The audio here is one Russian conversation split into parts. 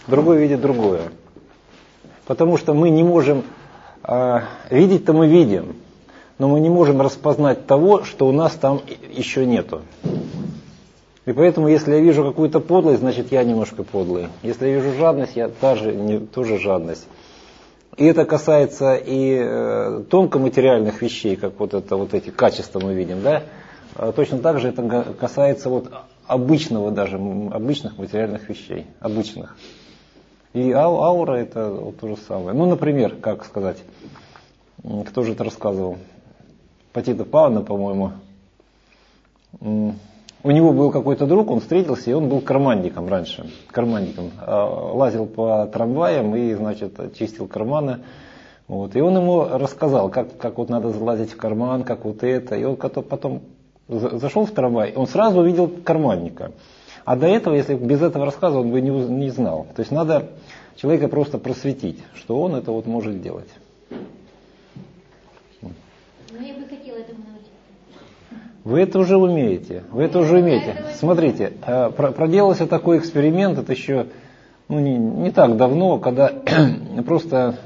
другой видит другое. Потому что мы не можем, видеть-то мы видим, но мы не можем распознать того, что у нас там еще нету. И поэтому, если я вижу какую-то подлость, значит я немножко подлый. Если я вижу жадность, я тоже жадность. И это касается и тонко материальных вещей, как вот эти качества мы видим, да? Точно так же это касается вот обычных материальных вещей, обычных. И аура это вот то же самое. Ну, например, как сказать, кто же это рассказывал? Патита Павна, по-моему. У него был какой-то друг, он встретился, и он был карманником раньше. Карманником. Лазил по трамваям и, значит, чистил карманы. Вот. И он ему рассказал, как вот надо залазить в карман, как вот это. И он потом зашел в трамвай, он сразу увидел карманника. А до этого, если без этого рассказа, он бы не знал. То есть надо человека просто просветить, что он это вот может делать. Ну, я бы хотела этому научиться. Вы это уже умеете. Смотрите, проделался такой эксперимент, это еще не так давно, когда просто,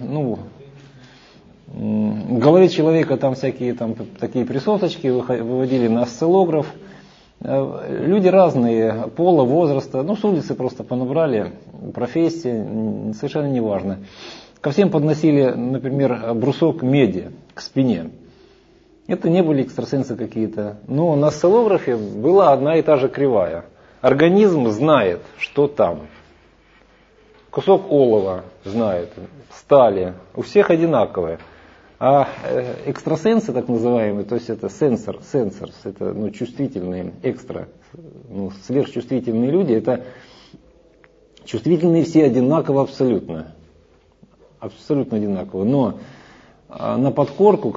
в голове человека там всякие такие присосочки выводили на осциллограф. Люди разные, пола, возраста, с улицы просто понабрали, профессии, совершенно неважно. Ко всем подносили, например, брусок меди к спине. Это не были экстрасенсы какие-то. Но на осциллографе была одна и та же кривая. Организм знает, что там. Кусок олова знает, стали, у всех одинаковые. А экстрасенсы, так называемые, то есть это сенсорс, это чувствительные, сверхчувствительные люди, это чувствительные все одинаково абсолютно. Абсолютно одинаково. Но на подкорку,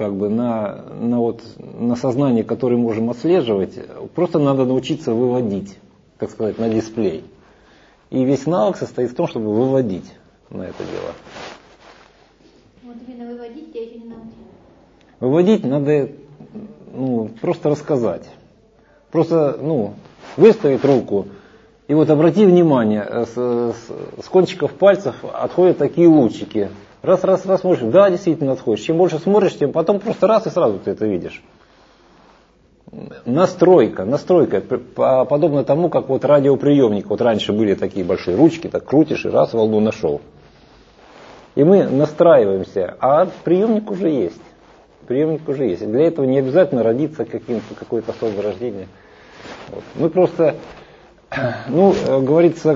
на сознание, которое можем отслеживать, просто надо научиться выводить, так сказать, на дисплей. И весь навык состоит в том, чтобы выводить на это дело. Вот именно выводить я еще не научилась. Выводить надо просто рассказать. Просто выставить руку. И вот обрати внимание, с кончиков пальцев отходят такие лучики. Раз, смотришь, да, действительно отходишь. Чем больше смотришь, тем потом просто раз и сразу ты это видишь. Настройка, подобно тому, как вот радиоприемник. Вот раньше были такие большие ручки, так крутишь и раз волну нашел. И мы настраиваемся, а приемник уже есть. И для этого не обязательно родиться какое-то особое рождение. Вот. Мы просто, говорится,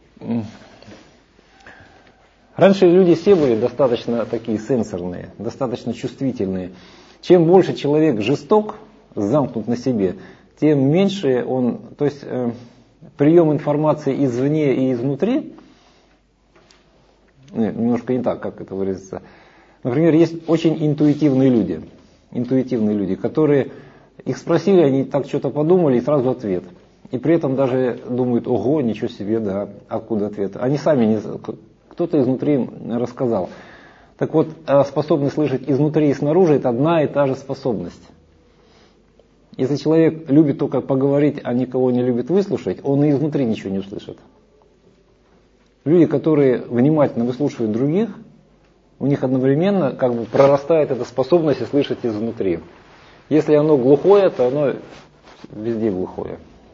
раньше люди все были достаточно такие сенсорные, достаточно чувствительные. Чем больше человек жесток, замкнут на себе, тем меньше он, то есть прием информации извне и изнутри, немножко не так, как это выразится. Например, есть очень интуитивные люди, которые, их спросили, они так что-то подумали и сразу ответ. И при этом даже думают, ого, ничего себе, да, откуда ответ. Они сами кто-то изнутри рассказал. Так вот, способность слышать изнутри и снаружи – это одна и та же способность. Если человек любит только поговорить, а никого не любит выслушать, он и изнутри ничего не услышит. Люди, которые внимательно выслушивают других, у них одновременно прорастает эта способность слышать изнутри. Если оно глухое, то оно везде глухое.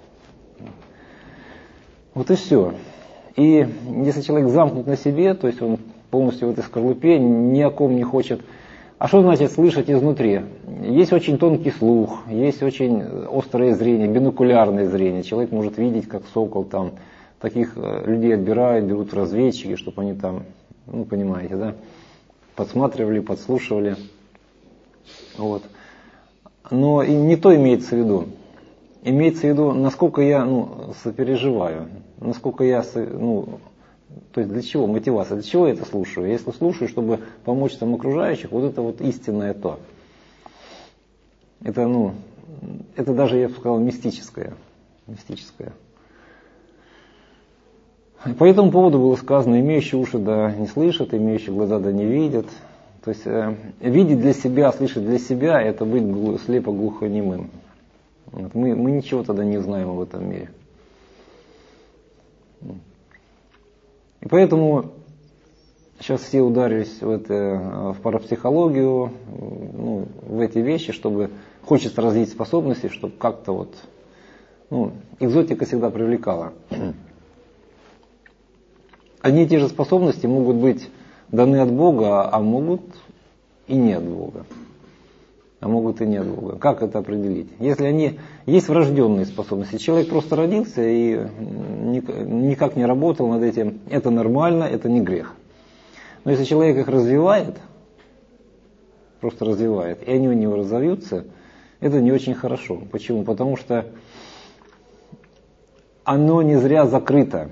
Вот и все. И если человек замкнут на себе, то есть он полностью в этой скорлупе, ни о ком не хочет. А что значит слышать изнутри? Есть очень тонкий слух, есть очень острое зрение, бинокулярное зрение. Человек может видеть, как сокол там. Таких людей отбирают, берут в разведчики, чтобы они там, понимаете, да, подсматривали, подслушивали. Вот. Но и не то имеется в виду. Имеется в виду, насколько я сопереживаю, насколько я, то есть для чего мотивация, для чего я это слушаю. Если слушаю, чтобы помочь там окружающих, вот это вот истинное то. Это, это даже, я бы сказал, мистическое. По этому поводу было сказано, имеющие уши да не слышат, имеющие глаза да не видят. То есть видеть для себя, слышать для себя, это быть слепо-глухонемым. Вот. Мы ничего тогда не узнаем об этом мире. И поэтому сейчас все ударились в парапсихологию, в эти вещи, чтобы хочется развить способности, чтобы как-то экзотика всегда привлекала. Одни и те же способности могут быть даны от Бога, а могут и не от Бога. Как это определить? Если они есть врожденные способности, человек просто родился и никак не работал над этим, это нормально, это не грех. Но если человек их развивает, просто развивает, и они у него разовьются, это не очень хорошо. Почему? Потому что оно не зря закрыто.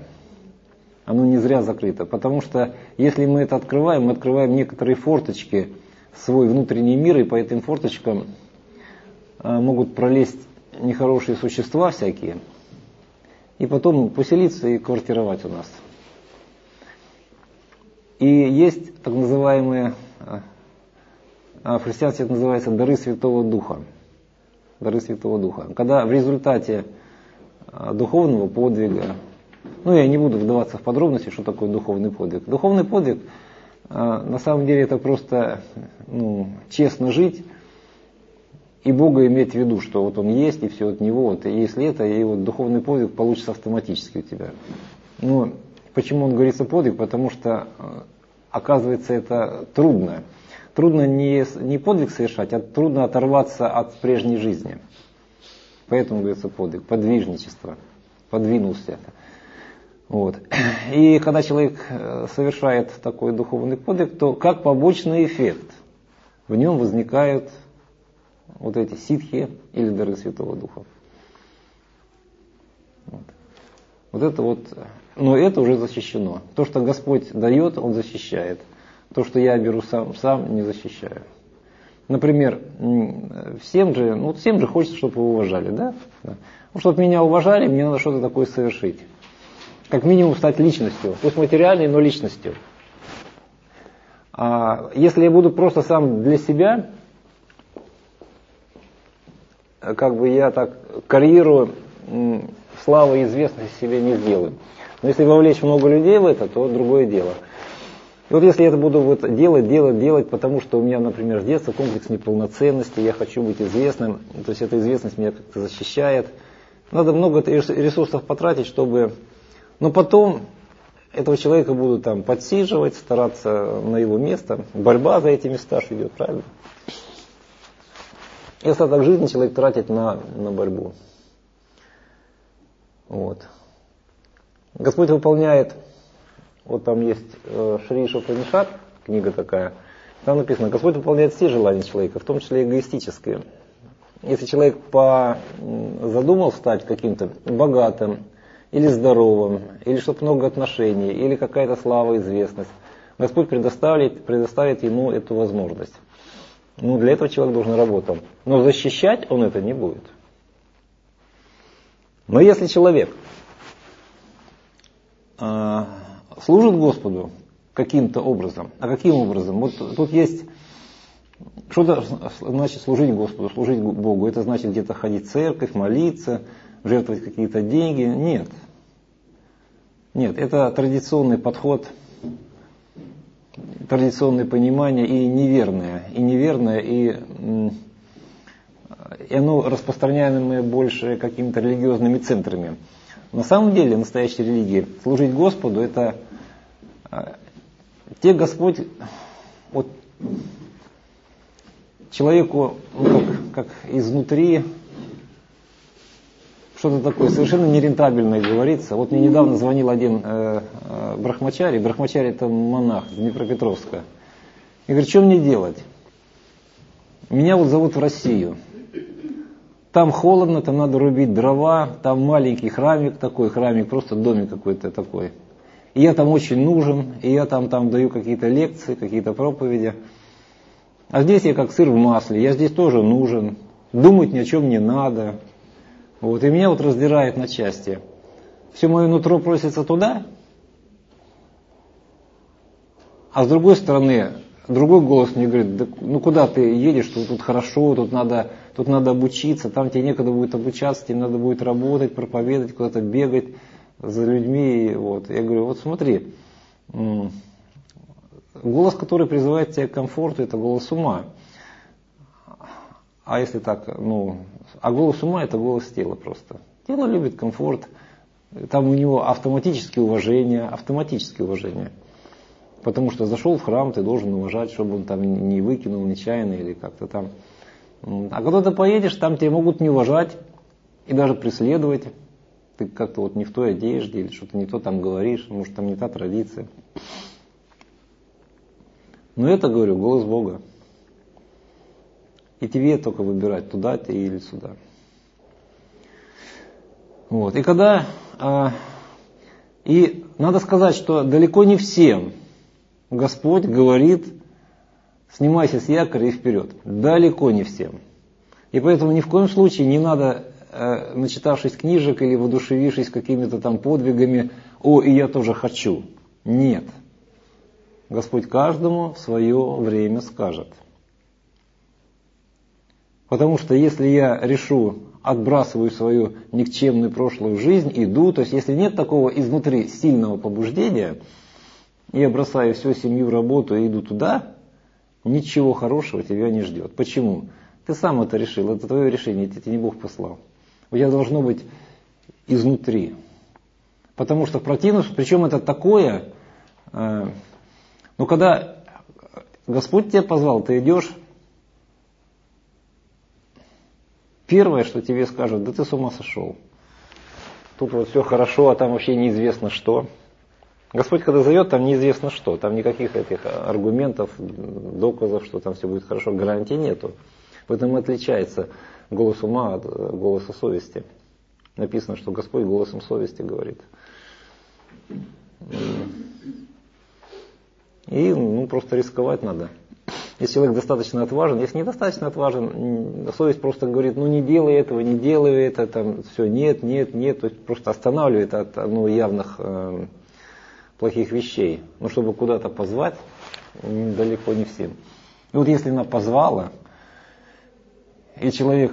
Потому что если мы это открываем, мы открываем некоторые форточки в свой внутренний мир, и по этим форточкам могут пролезть нехорошие существа всякие, и потом поселиться и квартировать у нас. И есть так называемые, в христианстве это называется дары Святого Духа. Когда в результате духовного подвига, я не буду вдаваться в подробности, что такое духовный подвиг. Духовный подвиг, на самом деле, это просто честно жить и Бога иметь в виду, что вот Он есть, и все от Него, и если это, и вот духовный подвиг получится автоматически у тебя. Почему он говорится подвиг? Потому что, оказывается, это трудно. Трудно не подвиг совершать, а трудно оторваться от прежней жизни. Поэтому говорится подвиг, подвижничество, подвинулся. И когда человек совершает такой духовный подвиг, то как побочный эффект в нем возникают вот эти ситхи или дары Святого Духа. Но это уже защищено. То, что Господь дает, Он защищает. То, что я беру сам не защищаю. Например, всем же хочется, чтобы его уважали, да? Чтобы меня уважали, мне надо что-то такое совершить. Как минимум стать личностью, пусть материальной, но личностью. А если я буду просто сам для себя, я так карьеру, славы и известности себе не сделаю. Но если вовлечь много людей в это, то другое дело. И если я это буду делать, потому что у меня, например, с детства комплекс неполноценности, я хочу быть известным, то есть эта известность меня как-то защищает. Надо много ресурсов потратить, чтобы... Но потом этого человека будут подсиживать, стараться на его место. Борьба за эти места идет, правильно? И остаток жизни человек тратит на борьбу. Господь выполняет, там есть Шри Ишупанишад, книга такая, там написано, Господь выполняет все желания человека, в том числе эгоистические. Если человек задумал стать каким-то богатым, или здоровым, или чтобы много отношений, или какая-то слава, известность, Господь предоставит ему эту возможность. Для этого человек должен работать. Но защищать он это не будет. Но если человек служит Господу каким-то образом, а каким образом? Тут есть, что значит служить Господу, служить Богу. Это значит где-то ходить в церковь, молиться, жертвовать какие-то деньги. Нет, это традиционный подход, традиционное понимание и неверное, и оно распространяемое больше какими-то религиозными центрами. На самом деле, настоящей религии, служить Господу, это Господь, человеку, как изнутри, что-то такое совершенно нерентабельное говорится. Мне недавно звонил один брахмачари это монах с Днепропетровска, и говорит, что мне делать? Меня зовут в Россию. Там холодно, там надо рубить дрова, там маленький храмик, просто домик какой-то такой. И я там очень нужен, и я там даю какие-то лекции, какие-то проповеди. А здесь я как сыр в масле, я здесь тоже нужен, думать ни о чем не надо. И меня раздирает на части. Все мое нутро просится туда, а с другой стороны, другой голос мне говорит, куда ты едешь, тут хорошо, тут надо обучиться, там тебе некогда будет обучаться, тебе надо будет работать, проповедовать, куда-то бегать за людьми. Я говорю, смотри, Голос, который призывает тебя к комфорту, это голос ума. А если так, а голос ума это голос тела просто. Тело любит комфорт, там у него автоматическое уважение. Потому что зашел в храм, ты должен уважать, чтобы он там не выкинул нечаянно или как-то там. А когда ты поедешь, там тебя могут не уважать и даже преследовать. Ты как-то вот не в той одежде или что-то не то там говоришь, может там не та традиция. Но это, говорю, голос Бога. И тебе только выбирать, туда ты или сюда. Вот. И когда... и надо сказать, что далеко не всем Господь говорит, снимайся с якоря и вперед. Далеко не всем. И поэтому ни в коем случае не надо, начитавшись книжек или воодушевившись какими-то там подвигами, и я тоже хочу. Нет. Господь каждому в свое время скажет. Потому что если я решу, отбрасываю свою никчемную прошлую жизнь, иду, то есть если нет такого изнутри сильного побуждения, я бросаю всю семью, работу и иду туда, ничего хорошего тебя не ждет. Почему? Ты сам это решил, это твое решение, тебе не Бог послал. У тебя должно быть изнутри. Потому что в противном, причем это такое, когда Господь тебя позвал, ты идешь, первое, что тебе скажут, да ты с ума сошел. Тут вот все хорошо, а там вообще неизвестно что. Господь, когда зовет, там неизвестно что. Там никаких этих аргументов, доказов, что там все будет хорошо, гарантий нету. В этом и отличается голос ума от голоса совести. Написано, что Господь голосом совести говорит. И просто рисковать надо. Если человек достаточно отважен, если недостаточно отважен, совесть просто говорит, не делай этого, не делай это, там все, нет, то есть просто останавливает от явных плохих вещей. Но чтобы куда-то позвать, далеко не всем. И вот если она позвала, и человек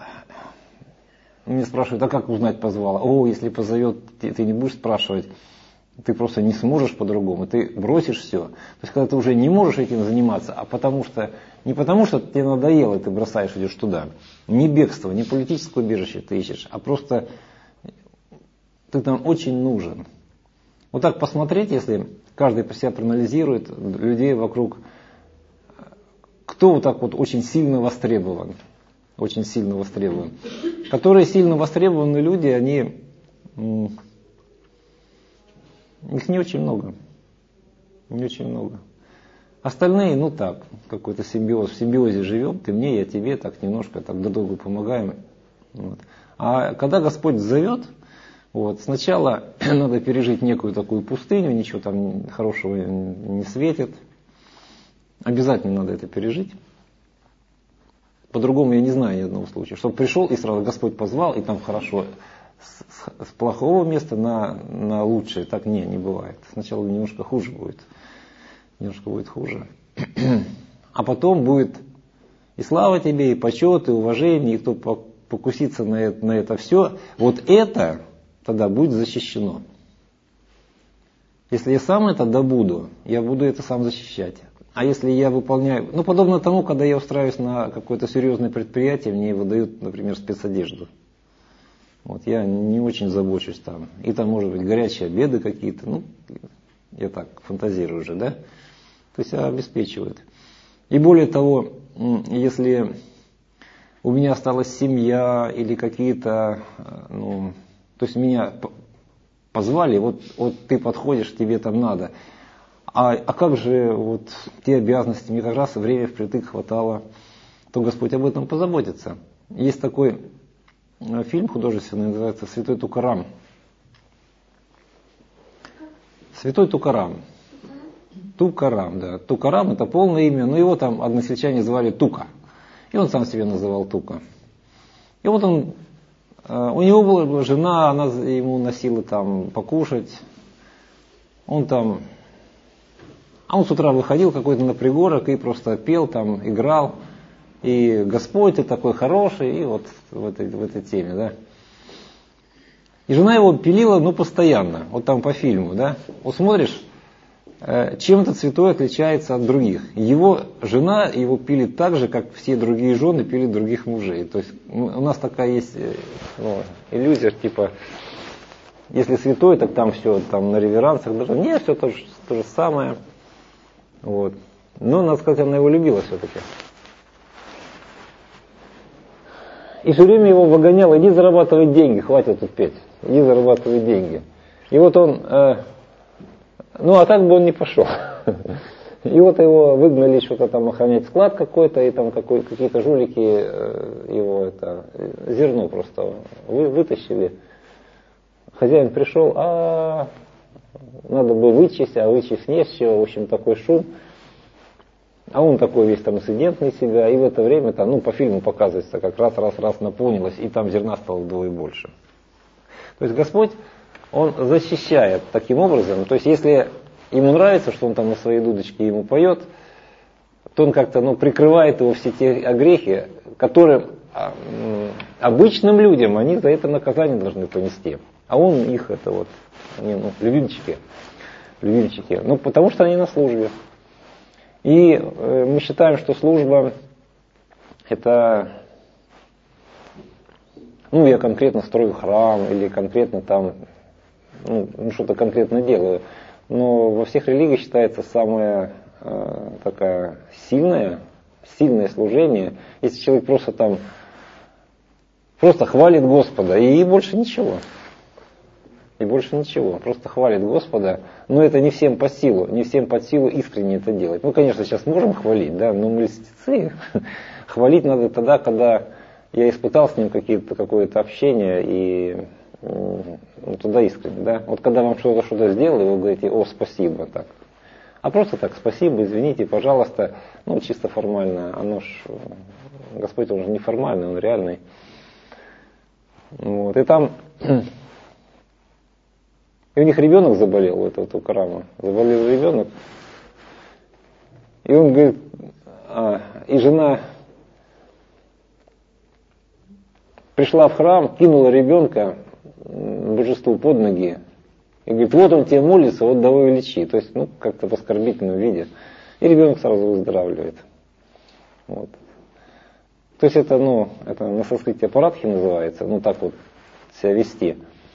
меня спрашивает, а как узнать позвала? Если позовет, ты не будешь спрашивать. Ты просто не сможешь по-другому, ты бросишь все. То есть, когда ты уже не можешь этим заниматься, не потому что тебе надоело, и ты бросаешь, идешь туда. Не бегство, не политическое убежище ты ищешь, а просто ты там очень нужен. Вот так посмотреть, если каждый по себя проанализирует людей вокруг, кто вот так вот очень сильно востребован. Которые сильно востребованные люди, они... Их не очень много. Остальные, так, какой-то симбиоз. В симбиозе живем, ты мне, я тебе, так немножко так друг другу помогаем. Вот. А когда Господь зовет, сначала надо пережить некую такую пустыню, ничего там хорошего не светит. Обязательно надо это пережить. По-другому я не знаю ни одного случая. Чтобы пришел и сразу Господь позвал, и там хорошо. С плохого места на лучшее так не бывает. Сначала немножко хуже будет. А потом будет и слава тебе, и почет, и уважение, и кто покусится на это все. Вот это тогда будет защищено. Если я сам это добуду, я буду это сам защищать. А если я выполняю... подобно тому, когда я устраиваюсь на какое-то серьезное предприятие, мне выдают, например, спецодежду. Я не очень забочусь там. И там, может быть, горячие обеды какие-то. Я так фантазирую уже, да? То есть обеспечивают. И более того, если у меня осталась семья или какие-то... то есть меня позвали, вот ты подходишь, тебе там надо. А как же те обязанности, мне как раз время впритык хватало, то Господь об этом позаботится. Есть такой... фильм художественный, называется «Святой Тукарам». Святой Тукарам. Тукарам, да. Тукарам — это полное имя, но его там односельчане звали Тука. И он сам себя называл Тука. И у него была жена, она ему носила там покушать. Он с утра выходил какой-то на пригорок и просто пел там, играл. И Господь, ты такой хороший, и в этой теме, да. И жена его пилила, постоянно, там по фильму, да. Смотришь, чем этот святой отличается от других? Его жена его пилит так же, как все другие жены пилят других мужей. То есть у нас такая есть иллюзия, типа, если святой, так там все там на реверансах. Нет, все то же самое. Вот. Но, надо сказать, она его любила все-таки. И все время его выгоняла: иди зарабатывать деньги, хватит тут петь, иди зарабатывать деньги. И вот он... а так бы он не пошел. И вот его выгнали что-то там охранять склад какой-то, и там какие-то жулики его зерно просто вытащили. Хозяин пришел, надо бы вычесть, а вычесть не с чего, в общем, такой шум. А он такой весь там инцидентный себя, и в это время по фильму показывается, как раз наполнилось, и там зерна стало вдвое больше. То есть Господь, Он защищает таким образом. То есть если ему нравится, что он там на своей дудочке ему поет, то он как-то прикрывает его все те грехи, которые обычным людям, они за это наказание должны понести. А он их, любимчики. Потому что они на службе. И мы считаем, что служба это, я конкретно строю храм, или конкретно там, что-то конкретно делаю. Но во всех религиях считается самое такое сильное служение, если человек просто хвалит Господа, и больше ничего. Просто хвалит Господа, но это не всем под силу искренне это делать. Конечно, сейчас можем хвалить, да, но мы льстецы. Хвалить надо тогда, когда я испытал с ним какое-то общение, и туда искренне, да. Вот когда вам что-то сделали, вы говорите: о, спасибо, так. А просто так: спасибо, извините, пожалуйста, чисто формально. Господь, Он же не формальный, Он реальный. Вот, и там... И у них ребенок заболел, у Карама. Заболел ребенок. И он говорит, и жена пришла в храм, кинула ребенка божеству под ноги. И говорит: вот он тебе молится, вот давай лечи. То есть, как-то в оскорбительном виде. И ребенок сразу выздоравливает. Вот. То есть это на санскрите апаратхи называется, так вот себя вести.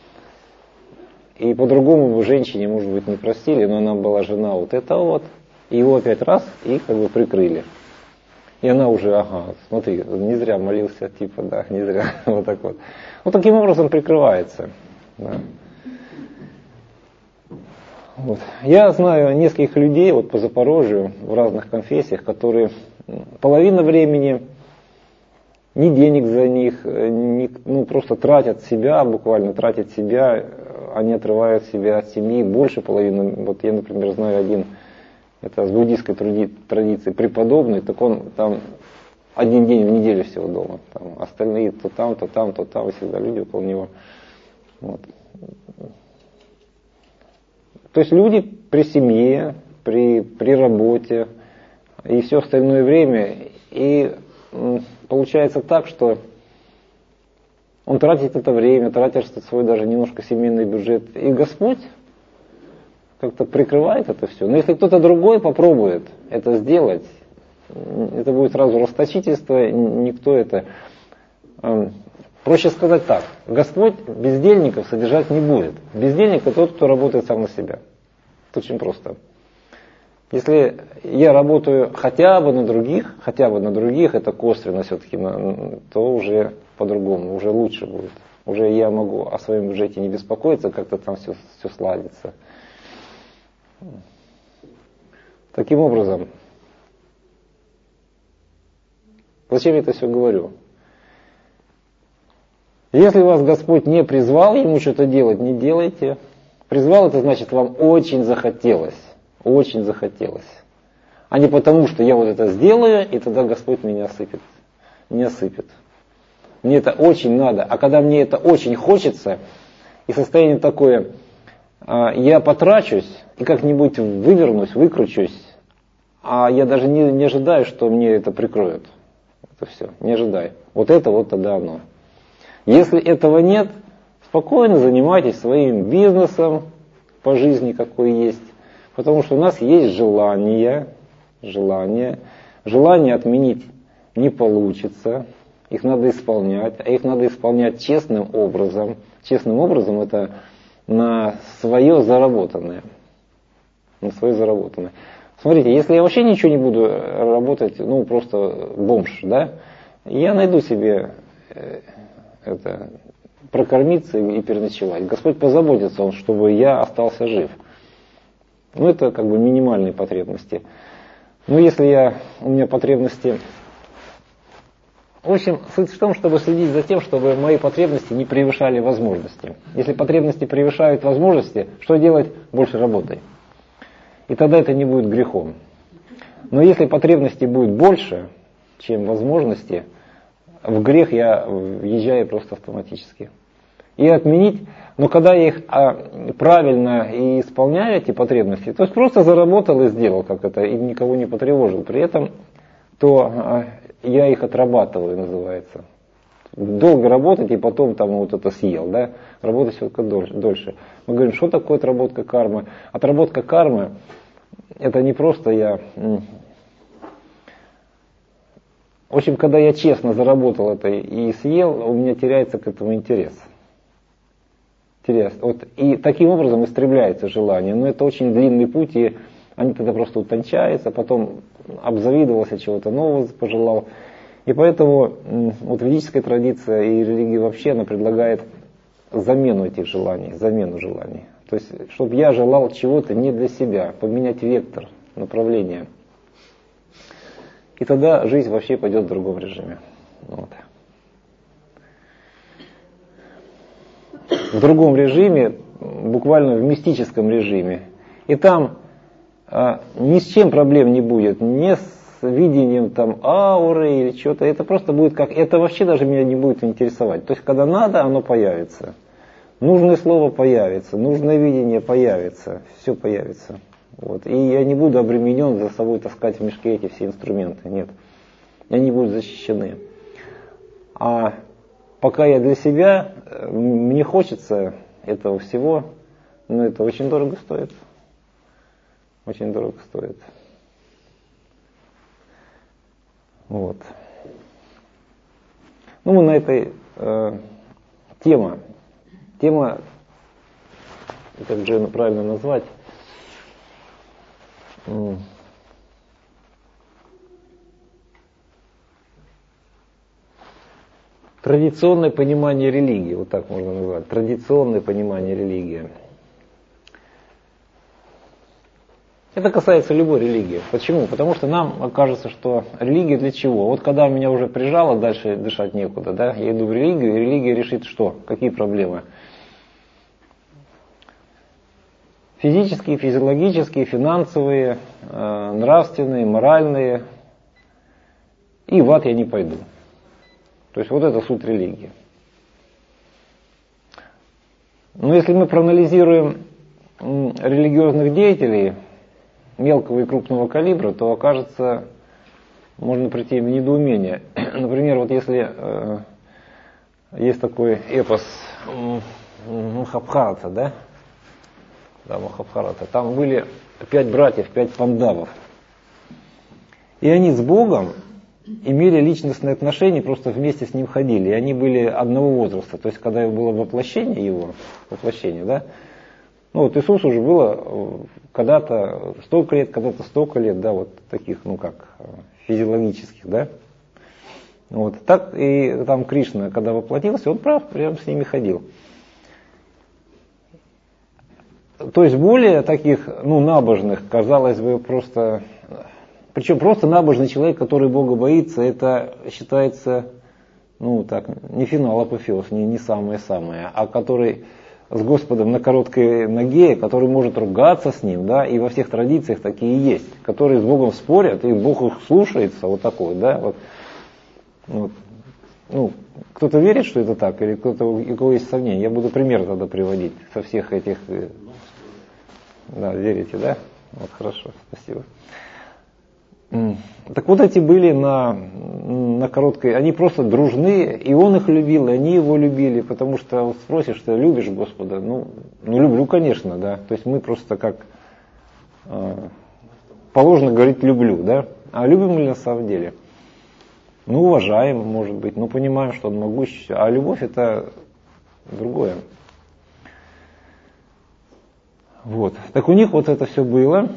И по-другому бы женщине, может быть, не простили, но она была жена и его опять раз, и прикрыли. И она уже, смотри, не зря молился, не зря, вот так вот. Вот таким образом прикрывается. Да. Вот. Я знаю нескольких людей по Запорожью в разных конфессиях, которые половину времени ни денег за них, просто тратят себя, буквально тратят себя, они отрывают себя от семьи, больше половины. Вот я, например, знаю один, это с буддийской традиции, преподобный, так он там один день в неделю всего дома. Там остальные то там, и всегда люди около него. Вот. То есть люди при семье, при работе и все остальное время, и получается так, что он тратит это время, тратит свой даже немножко семейный бюджет. И Господь как-то прикрывает это все. Но если кто-то другой попробует это сделать, это будет сразу расточительство, никто это... Проще сказать так: Господь бездельников содержать не будет. Бездельник — это тот, кто работает сам на себя. Это очень просто. Если я работаю хотя бы на других, это косвенно все-таки, то уже по-другому, уже лучше будет. Уже я могу о своем бюджете не беспокоиться, как-то там все сладится. Таким образом, зачем я это все говорю? Если вас Господь не призвал Ему что-то делать, не делайте. Призвал — это значит, вам очень захотелось. Очень захотелось. А не потому, что я это сделаю, и тогда Господь меня осыпет. Не осыпет. Мне это очень надо. А когда мне это очень хочется, и состояние такое, я потрачусь, и как-нибудь вывернусь, выкручусь, а я даже не ожидаю, что мне это прикроют. Это все, не ожидаю. Это тогда оно. Если этого нет, спокойно занимайтесь своим бизнесом по жизни, какой есть. Потому что у нас есть желание отменить не получится, их надо исполнять, а их надо исполнять честным образом. Честным образом это на свое заработанное. На свое заработанное. Смотрите, если я вообще ничего не буду работать, ну просто бомж, да, я найду себе прокормиться и переночевать. Господь позаботится, чтобы я остался жив. Ну это как бы минимальные потребности. Но если у меня потребности... В общем, суть в том, чтобы следить за тем, чтобы мои потребности не превышали возможности. Если потребности превышают возможности, что делать? Больше работай. И тогда это не будет грехом. Но если потребности будет больше, чем возможности, в грех я въезжаю просто автоматически. И отменить, но когда я их правильно и исполняю, эти потребности, то есть просто заработал и сделал как это, и никого не потревожил. При этом, то я их отрабатываю, называется. Долго работать и потом там вот это съел, да? Работать все-таки дольше. Мы говорим, что такое отработка кармы? Отработка кармы, это не просто В общем, когда я честно заработал это и съел, у меня теряется к этому интерес. Вот, и таким образом истребляется желание. Но это очень длинный путь, и они тогда просто утончаются, потом обзавидовался, чего-то нового пожелал. И поэтому вот ведическая традиция и религия вообще, она предлагает замену этих желаний, замену желаний. То есть, чтобы я желал чего-то не для себя, поменять вектор, направление. И тогда жизнь вообще пойдет в другом режиме. Вот. В другом режиме, буквально в мистическом режиме. И там ни с чем проблем не будет, ни с видением там ауры или что-то. Это просто будет как... Это вообще даже меня не будет интересовать. То есть, когда надо, оно появится. Нужное слово появится, нужное видение появится, все появится. Вот. И я не буду обременен за собой таскать в мешке эти все инструменты. Нет. Они будут защищены. А пока я для себя, мне хочется этого всего, но это очень дорого стоит. Очень дорого стоит. Вот. Ну, мы на этой тема, как же правильно назвать, традиционное понимание религии, вот так можно назвать, традиционное понимание религии. Это касается любой религии. Почему? Потому что нам кажется, что религия для чего? Вот когда меня уже прижало, дальше дышать некуда, да, я иду в религию, и религия решит что? Какие проблемы? Физические, физиологические, финансовые, нравственные, моральные. И в ад я не пойду. То есть вот это суть религии. Но если мы проанализируем религиозных деятелей мелкого и крупного калибра, то окажется, можно прийти в недоумение. Например, вот если есть такой эпос Махабхарата, да? Да, Махабхарата. Там были 5 братьев, 5 пандавов. И они с Богом имели личностные отношения, просто вместе с ним ходили. И они были одного возраста. То есть, когда было воплощение, да? Ну вот Иисусу уже было когда-то столько лет, когда-то столько лет, да, вот таких, ну как, физиологических, да. Вот так и там Кришна, когда воплотился, он прям с ними ходил. То есть более таких, ну, набожных, казалось бы, просто... Причем просто набожный человек, который Бога боится, это считается, ну так, не финал, апофеоз, не самое-самое, а который с Господом на короткой ноге, который может ругаться с ним, да, и во всех традициях такие есть, которые с Богом спорят, и Бог их слушается, вот такой, да, вот. Ну, кто-то верит, что это так, или кто-то, у кого есть сомнения, я буду пример тогда приводить со всех этих, да, верите, да, вот хорошо, спасибо. Так вот эти были на короткой, они просто дружны, и он их любил, и они его любили, потому что вот спросишь, ты любишь Господа? Ну, люблю, конечно, да. То есть мы просто как положено говорить «люблю», да? А любим ли на самом деле? Ну, уважаем, может быть, но понимаем, что он могущий. А любовь — это другое. Вот. Так у них вот это все было.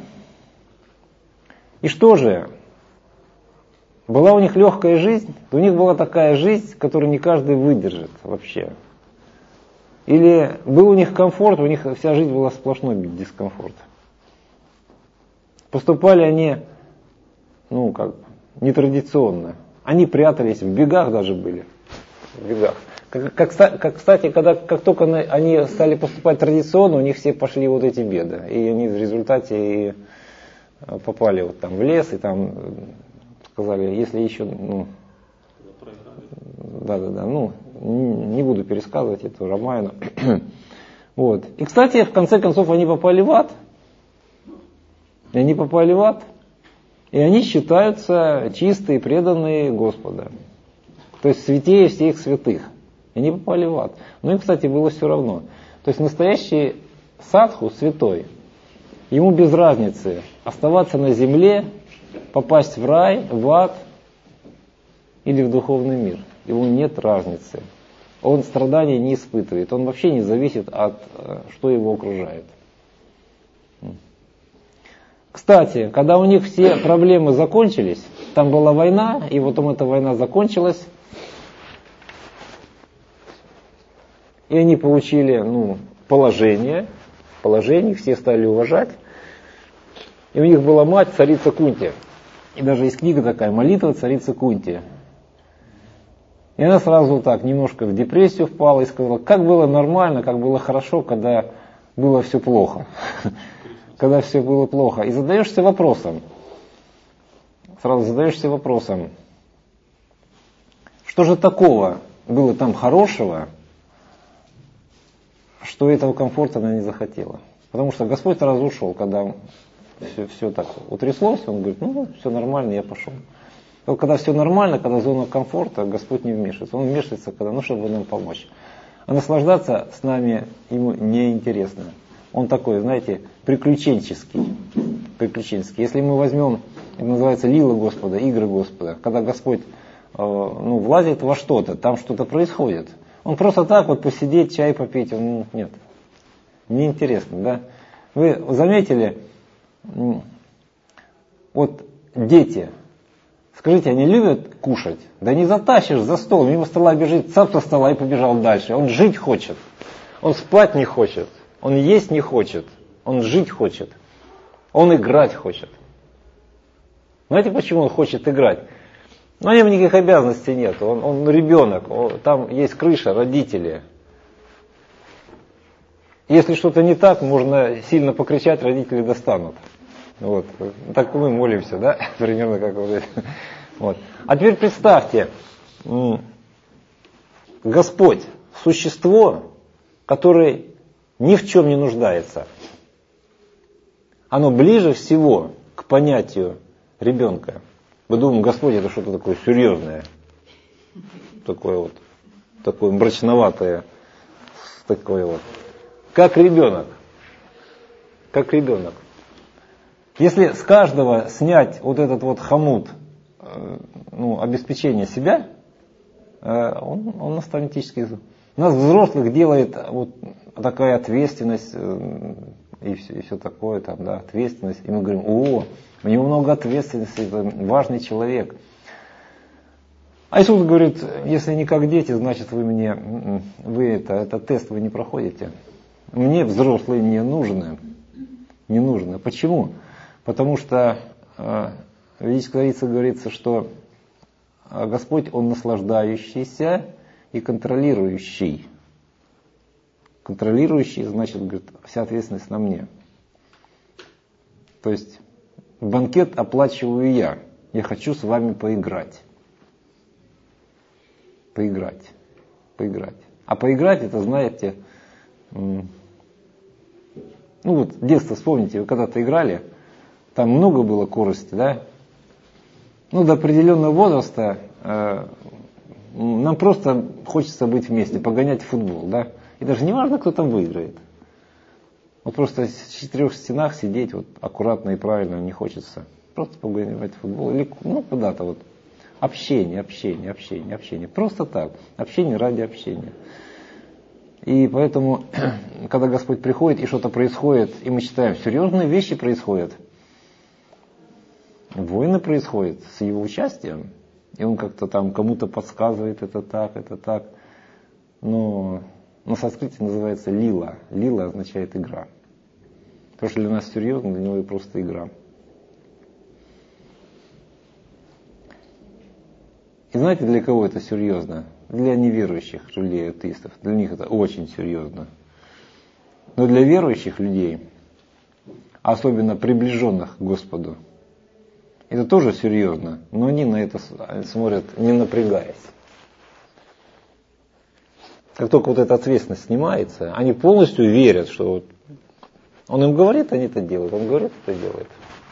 И что же? Была у них легкая жизнь? У них была такая жизнь, которую не каждый выдержит вообще. Или был у них комфорт, у них вся жизнь была сплошной дискомфорт. Поступали они, нетрадиционно. Они прятались, в бегах даже были. В бегах. Кстати, как только они стали поступать традиционно, у них все пошли вот эти беды. И они в результате попали вот там в лес, и там сказали, если еще, не буду пересказывать эту Рамаяну. Вот. И, кстати, в конце концов, они попали в ад. И они считаются чистые, преданные Господа. То есть святее всех святых. И они попали в ад. Но им, кстати, было все равно. То есть настоящий садху, святой, ему без разницы оставаться на земле, попасть в рай, в ад или в духовный мир. Ему нет разницы. Он страданий не испытывает. Он вообще не зависит от что его окружает. Кстати, когда у них все проблемы закончились, там была война, и потом эта война закончилась, и они получили положение, их все стали уважать. И у них была мать, царица Кунти. И даже есть книга такая, молитва царицы Кунти. И она сразу так немножко в депрессию впала и сказала, как было нормально, как было хорошо, когда было все плохо. Когда все было плохо. И задаешься вопросом, что же такого было там хорошего, что этого комфорта она не захотела. Потому что Господь сразу ушел, когда все так утряслось, он говорит, все нормально, я пошел. Но когда все нормально, когда зона комфорта, Господь не вмешивается. Он вмешивается, чтобы нам помочь. А наслаждаться с нами ему неинтересно. Он такой, знаете, приключенческий. Если мы возьмем, это называется лила Господа, игры Господа, когда Господь влазит во что-то, там что-то происходит. Он просто так вот посидеть, чай попить, нет. Неинтересно, да? Вы заметили, вот дети, скажите, они любят кушать? Да не затащишь за стол, мимо стола бежит, цап со стола и побежал дальше. Он жить хочет, он спать не хочет. Он есть не хочет, он жить хочет, он играть хочет. Знаете, почему он хочет играть? У него никаких обязанностей нет, он ребенок, там есть крыша, родители. Если что-то не так, можно сильно покричать, родители достанут. Вот. Так мы молимся, да? Примерно как вот. Вот. А теперь представьте, Господь, существо, которое ни в чем не нуждается. Оно ближе всего к понятию ребенка. Мы думаем, Господь, это что-то такое серьезное. Такое мрачноватое. Такое вот. Как ребенок. Если с каждого снять вот этот вот хомут, обеспечение себя, он автоматически... Нас, взрослых, делает вот такая ответственность и все такое, там, да, ответственность. И мы говорим, у него много ответственности, это важный человек. А Иисус говорит, если не как дети, значит этот тест вы не проходите. Мне взрослые не нужны. Почему? Потому что в ведической традиции говорится, что Господь, Он наслаждающийся и контролирующий. Контролирующий, значит, говорит, вся ответственность на мне. То есть банкет оплачиваю я. Я хочу с вами поиграть. А поиграть, это, знаете, детство вспомните, вы когда-то играли, там много было корости, да? До определенного возраста нам просто хочется быть вместе, погонять в футбол, да? И даже не важно, кто там выиграет. Вот просто в 4 стенах сидеть вот аккуратно и правильно не хочется. Просто поиграть в футбол или куда-то вот. Общение. Просто так. Общение ради общения. И поэтому, когда Господь приходит и что-то происходит, и мы считаем, серьезные вещи происходят. Войны происходят с его участием. И он как-то там кому-то подсказывает, это так. Но на санскрите называется лила. Лила означает игра. То, что для нас серьезно, для него и просто игра. И знаете, для кого это серьезно? Для неверующих людей, атеистов. Для них это очень серьезно. Но для верующих людей, особенно приближенных к Господу, это тоже серьезно. Но они на это смотрят, не напрягаясь. Как только вот эта ответственность снимается, они полностью верят, что вот он им говорит, они это делают. Он говорит, это делает.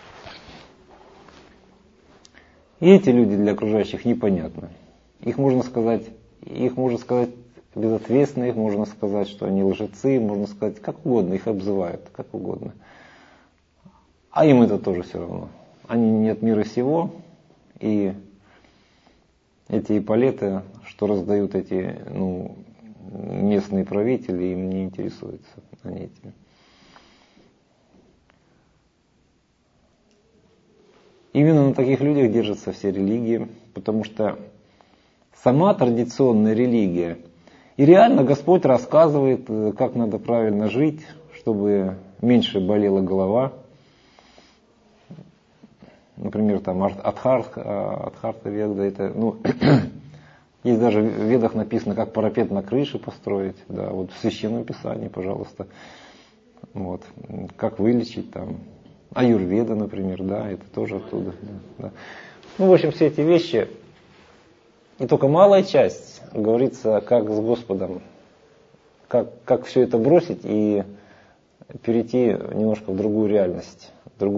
И эти люди для окружающих непонятны. Их можно сказать безответственно, их можно сказать, что они лжецы, можно сказать как угодно, их обзывают, как угодно. А им это тоже все равно. Они не от мира сего, и эти эполеты, что раздают эти местные правители, им не интересуются. Они этими. Именно на таких людях держатся все религии, потому что сама традиционная религия, и реально Господь рассказывает, как надо правильно жить, чтобы меньше болела голова. Например, там Адхарта Веда, это, есть даже в Ведах написано, как парапет на крыше построить, да, вот в Священном Писании, пожалуйста, вот, как вылечить там. Аюрведа, например, да, это тоже оттуда. Да. В общем, все эти вещи, и только малая часть говорится, как с Господом, как все это бросить и перейти немножко в другую реальность.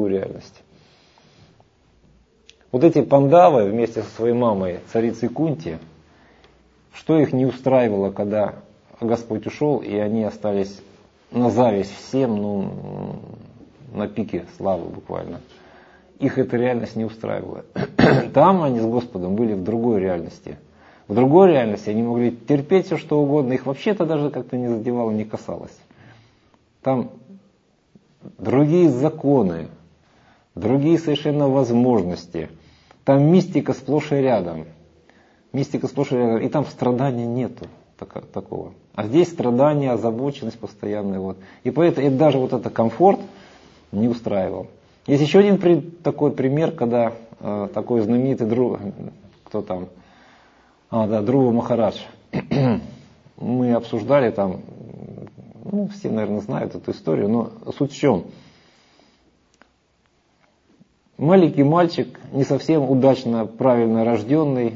Вот эти пандавы вместе со своей мамой, царицей Кунти, что их не устраивало, когда Господь ушел, и они остались на зависть всем, на пике славы буквально. Их эта реальность не устраивала. Там они с Господом были в другой реальности. В другой реальности они могли терпеть все, что угодно. Их вообще-то даже как-то не задевало, не касалось. Там другие законы, другие совершенно возможности. Там мистика сплошь и рядом. И там страдания нету такого. А здесь страдания, озабоченность постоянная. Вот. И поэтому и даже вот этот комфорт не устраивал. Есть еще один такой пример, когда такой знаменитый Друва Махарадж. Мы обсуждали там, все, наверное, знают эту историю, но суть в чем? Маленький мальчик, не совсем удачно, правильно рожденный,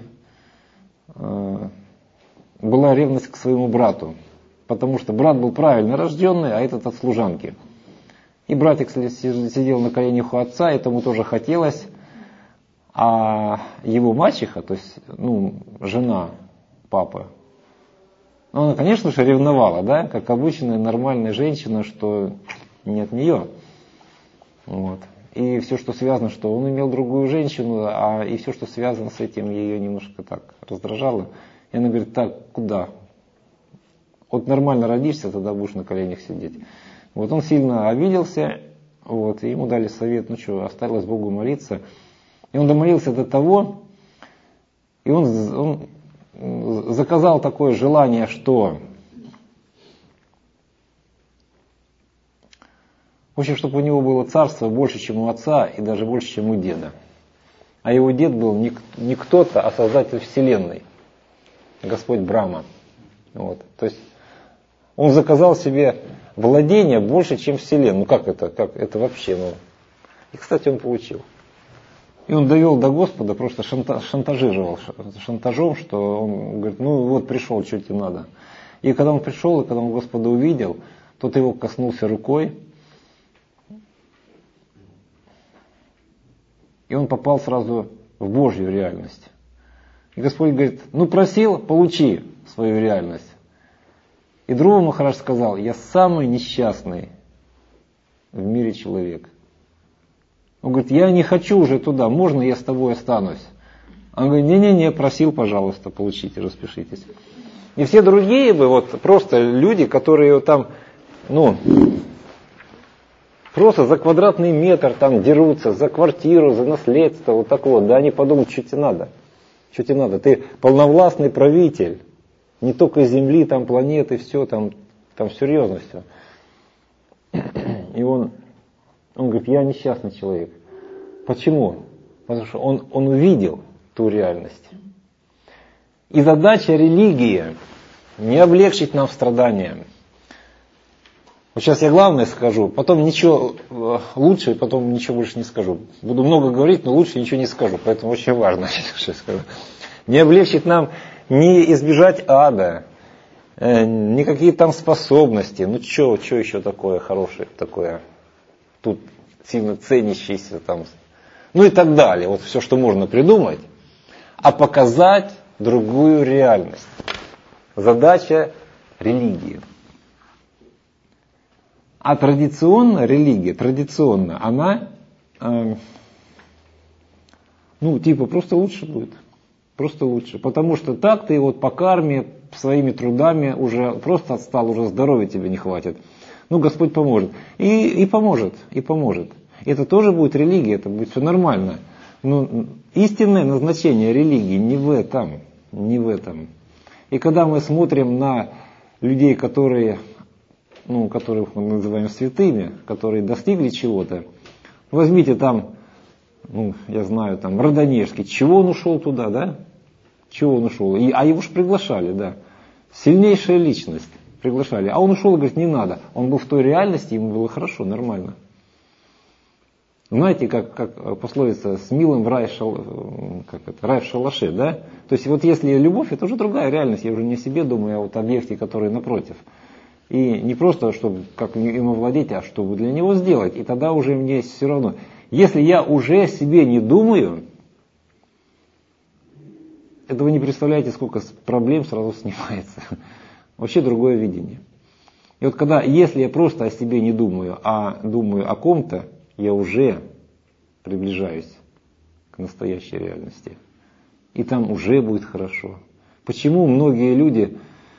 была ревность к своему брату, потому что брат был правильно рожденный, а этот от служанки. И братик сидел на коленях у отца, этому тоже хотелось, а его мачеха, то есть жена папы, она, конечно же, ревновала, да, как обычная нормальная женщина, что не от нее. Вот. И все, что связано, что он имел другую женщину, и все, что связано с этим, ее немножко так раздражало. И она говорит, так, куда? Вот нормально родишься, тогда будешь на коленях сидеть. Вот он сильно обиделся, и ему дали совет, осталось Богу молиться. И он домолился до того, и он заказал такое желание, что, в общем, чтобы у него было царство больше, чем у отца, и даже больше, чем у деда. А его дед был не кто-то, а создатель вселенной, Господь Брахма. То есть он заказал себе владение больше, чем вселенную. Как это вообще? И, кстати, он получил. И он довел до Господа, просто шантажировал шантажом, что он говорит, пришел, что тебе надо. И когда он пришел, и когда он Господа увидел, тот его коснулся рукой, и он попал сразу в Божью реальность. И Господь говорит, просил, получи свою реальность. И Друва Махарадж сказал, я самый несчастный в мире человек. Он говорит, я не хочу уже туда, можно я с тобой останусь? Он говорит, не-не-не, просил, пожалуйста, получите, распишитесь. И все другие бы, вот просто люди, которые там, просто за квадратный метр там дерутся, за квартиру, за наследство, вот так вот, да, они подумают, что тебе надо? Что тебе надо? Ты полновластный правитель, не только Земли, там планеты, все, там серьезно все. И он говорит, я несчастный человек. Почему? Потому что он увидел ту реальность. И задача религии не облегчить нам страдания. Вот сейчас я главное скажу, потом ничего лучше, потом ничего больше не скажу. Буду много говорить, но лучше ничего не скажу, поэтому очень важно, что скажу. Не облегчить нам, не избежать ада, не какие-то там способности, что еще такое хорошее, такое тут сильно ценящееся там, и так далее. Вот все, что можно придумать, а показать другую реальность. Задача религии. А традиционная религия, она, просто лучше будет. Просто лучше. Потому что так ты вот по карме, своими трудами уже просто отстал, уже здоровья тебе не хватит. Господь поможет. И поможет. Это тоже будет религия, это будет все нормально. Но истинное назначение религии не в этом. И когда мы смотрим на людей, которых мы называем святыми, которые достигли чего-то, возьмите там, Родонежский, чего он ушел туда, да? Чего он ушел? А его же приглашали, да. Сильнейшая личность приглашали. А он ушел и говорит, не надо. Он был в той реальности, ему было хорошо, нормально. Знаете, как пословица, с милым рай в шалаше, да? То есть вот если любовь, это уже другая реальность, я уже не о себе думаю, а вот объекте, который напротив. И не просто, чтобы как им овладеть, а чтобы для него сделать. И тогда уже мне все равно. Если я уже о себе не думаю, это вы не представляете, сколько проблем сразу снимается. Вообще другое видение. И вот если я просто о себе не думаю, а думаю о ком-то, я уже приближаюсь к настоящей реальности. И там уже будет хорошо. Почему многие люди,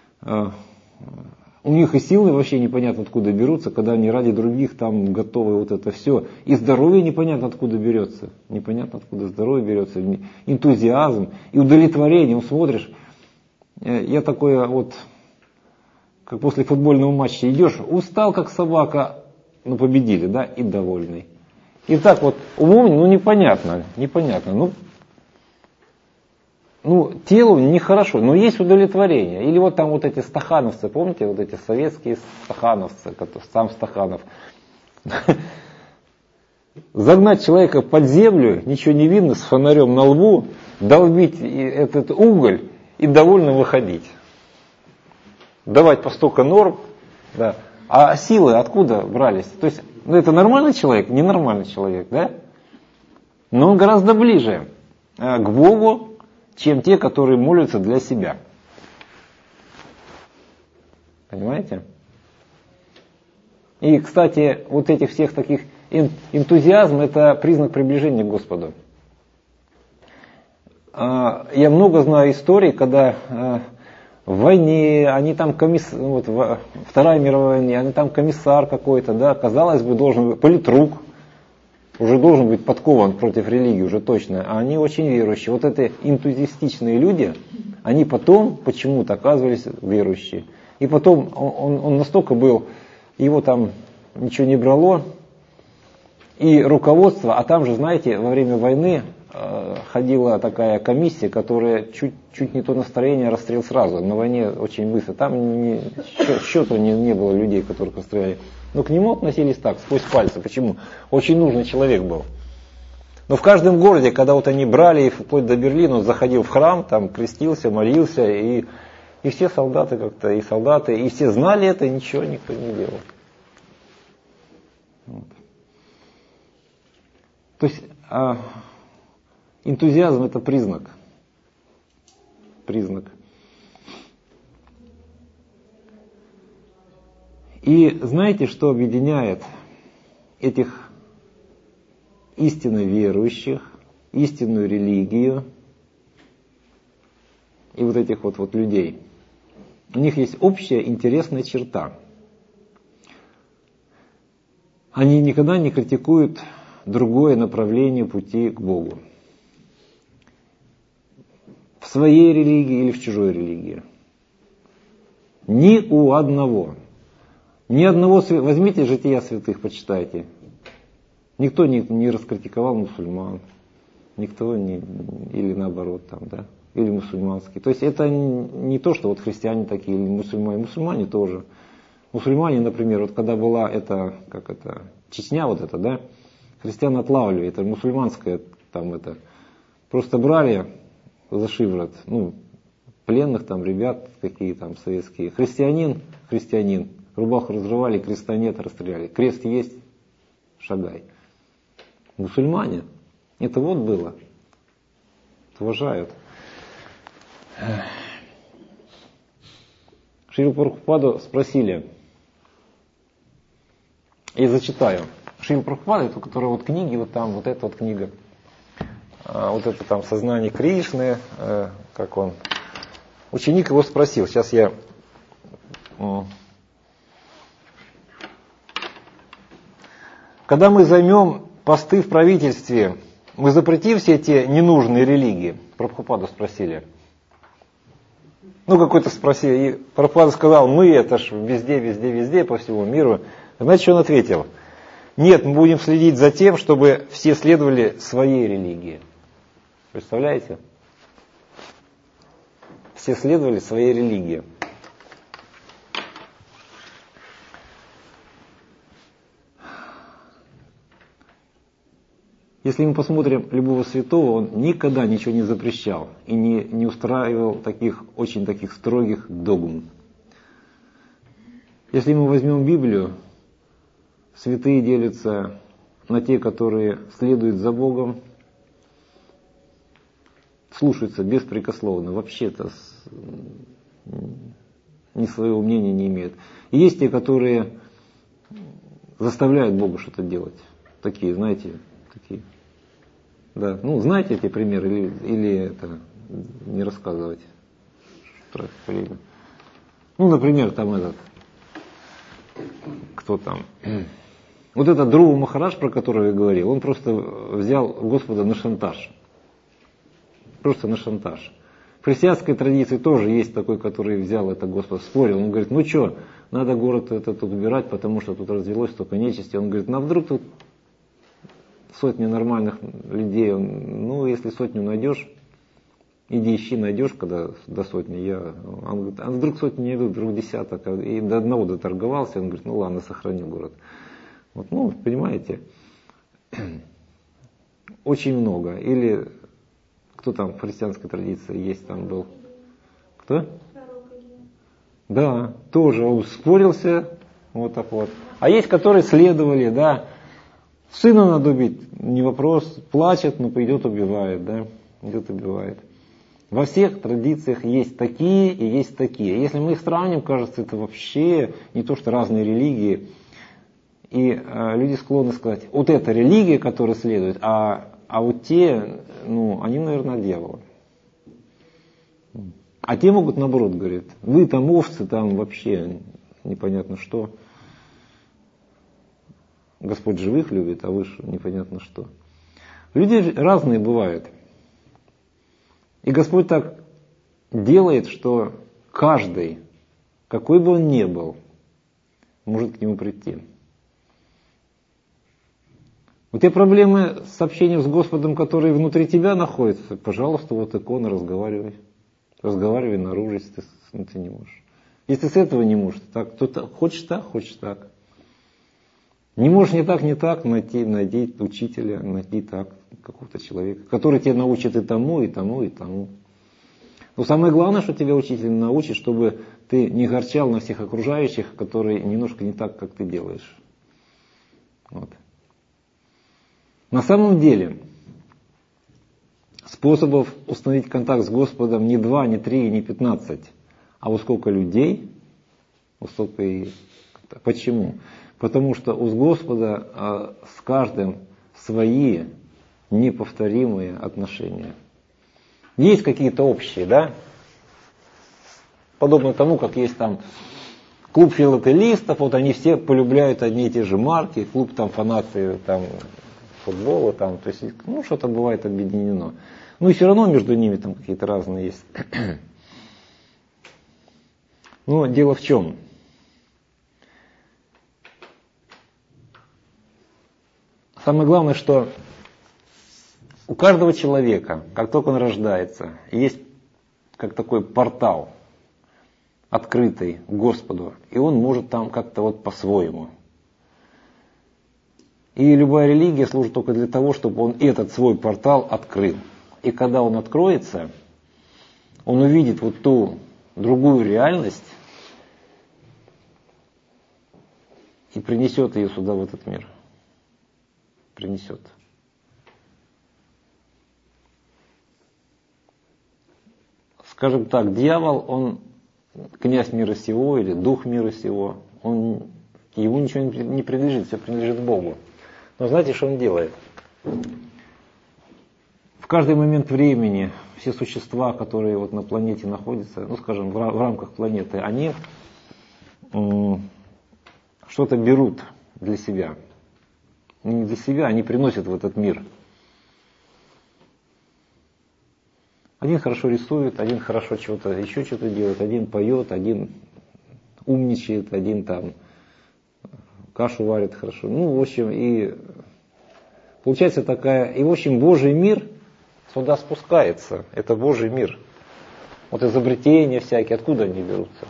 у них и силы вообще непонятно откуда берутся, когда они ради других там готовы вот это все. И здоровье непонятно откуда берется. Непонятно откуда здоровье берется. Энтузиазм и удовлетворение. Смотришь, я такое как после футбольного матча идешь, устал как собака, победили, да, и довольный. И так вот умом, непонятно. Телу нехорошо, но есть удовлетворение. Или вот там вот эти стахановцы, помните, вот эти советские стахановцы, сам Стаханов. Загнать человека под землю, ничего не видно, с фонарем на лбу, долбить этот уголь и довольно выходить. Давать по столько норм, да. А силы откуда брались? То есть, это нормальный человек, ненормальный человек, да? Но он гораздо ближе к Богу, чем те, которые молятся для себя. Понимаете? И, кстати, вот этих всех таких энтузиазм – это признак приближения к Господу. Я много знаю историй, когда в войне, они там Вторая мировая война, они там комиссар какой-то, да, казалось бы, должен быть политрук, уже должен быть подкован против религии, уже точно, а они очень верующие. Вот эти энтузиастичные люди, они потом почему-то оказывались верующие. И потом он настолько был, его там ничего не брало, и руководство, а там же, знаете, во время войны ходила такая комиссия, которая чуть не то настроение, расстрел сразу. На войне очень быстро. Там счету не было людей, которых расстреляли. Но к нему относились так, сквозь пальцы. Почему? Очень нужный человек был. Но в каждом городе, когда вот они брали, и вплоть до Берлина, он заходил в храм, там крестился, молился, и все солдаты и все знали это, и ничего никто не делал. Вот. То есть энтузиазм – это признак. И знаете, что объединяет этих истинно верующих, истинную религию и вот этих вот людей. У них есть общая интересная черта. Они никогда не критикуют другое направление пути к Богу. В своей религии или в чужой религии. Ни у одного. Ни одного, возьмите жития святых, почитайте. Никто не раскритиковал мусульман. Никто не, или наоборот там, да, или мусульманский. То есть это не то, что вот христиане такие или мусульмане. Мусульмане тоже. Мусульмане, например, вот когда была Чечня вот эта, да, христиан отлавливали, это мусульманская там это, просто брали за шиворот, пленных там ребят какие там советские. Христианин, рубаху разрывали, креста нет, расстреляли. Крест есть, шагай. Мусульмане, это вот было. Это уважают. Шрила Прабхупаду спросили, я зачитаю. Шрила Прабхупада, это у которого вот книги, вот там, вот эта вот книга, вот это там «Сознание Кришны», как он. Ученик его спросил, сейчас я... Когда мы займем посты в правительстве, мы запретим все эти ненужные религии? Прабхупаду спросили. Какой-то спросили. И Прабхупада сказал, мы это ж везде, по всему миру. Знаете, что он ответил? Нет, мы будем следить за тем, чтобы все следовали своей религии. Представляете? Все следовали своей религии. Если мы посмотрим любого святого, он никогда ничего не запрещал и не устраивал очень таких строгих догм. Если мы возьмем Библию, святые делятся на те, которые следуют за Богом, слушаются беспрекословно, вообще-то ни своего мнения не имеют. И есть те, которые заставляют Бога что-то делать. Такие, знаете, такие. Да, знаете эти примеры или это не рассказывать? Например, там кто там? Вот этот Друва Махарадж, про которого я говорил, он просто взял Господа на шантаж. Просто на шантаж. В христианской традиции тоже есть такой, который взял это Господа, спорил. Он говорит, надо город этот убирать, потому что тут развелось столько нечисти. Он говорит, вдруг тут сотни нормальных людей, если сотню найдешь, иди ищи, найдешь, когда до сотни. Он говорит, вдруг сотни не идут, вдруг десяток, и до одного доторговался, он говорит, ладно, сохраню город. Понимаете, очень много. Или кто там в христианской традиции есть, там был? Кто? Да, тоже он спорился, вот так вот. А есть, которые следовали, да. Сына надо убить, не вопрос, плачет, но пойдет убивает, да, идет убивает. Во всех традициях есть такие и есть такие. Если мы их сравним, кажется, это вообще не то, что разные религии. И люди склонны сказать, вот эта религия, которая следует, а вот те, они, наверное, дьяволы. А те могут наоборот, говорят, вы там овцы, там вообще непонятно что. Господь живых любит, а вы непонятно что. Люди разные бывают. И Господь так делает, что каждый, какой бы он ни был, может к нему прийти. У тебя проблемы с общением с Господом, которые внутри тебя находятся, пожалуйста, вот икона, разговаривай. Разговаривай наружу, если ты не можешь. Если с этого не можешь, так, то хочешь так. Не можешь не так, найди учителя, найди так, какого-то человека, который тебя научит и тому, и тому, и тому. Но самое главное, что тебя учитель научит, чтобы ты не горчал на всех окружающих, которые немножко не так, как ты делаешь. Вот. На самом деле, способов установить контакт с Господом не 2, не 3, не 15, а вот сколько людей, вот столько и... Почему? Потому что у Господа с каждым свои неповторимые отношения. Есть какие-то общие, да? Подобно тому, как есть там клуб филателистов, вот они все полюбляют одни и те же марки, клуб там фанаты там, футбола, там, то есть, ну, что-то бывает объединено. Ну и все равно между ними там какие-то разные есть. Но дело в чем? Самое главное, что у каждого человека, как только он рождается, есть как такой портал, открытый к Господу, и он может там как-то вот по-своему. И любая религия служит только для того, чтобы он этот свой портал открыл. И когда он откроется, он увидит вот ту другую реальность и принесет ее сюда, в этот мир. Принесет. Скажем так, дьявол, он князь мира сего или дух мира сего, ему ничего не принадлежит, все принадлежит Богу. Но знаете, что он делает? В каждый момент времени все существа, которые вот на планете находятся, ну скажем, в рамках планеты, они что-то берут для себя. Не для себя, они приносят в этот мир. Один хорошо рисует, один хорошо еще что-то делает, один поет, один умничает, один там кашу варит хорошо. Ну, в общем, и получается такая, и в общем Божий мир сюда спускается. Это Божий мир. Вот изобретения всякие, откуда они берутся?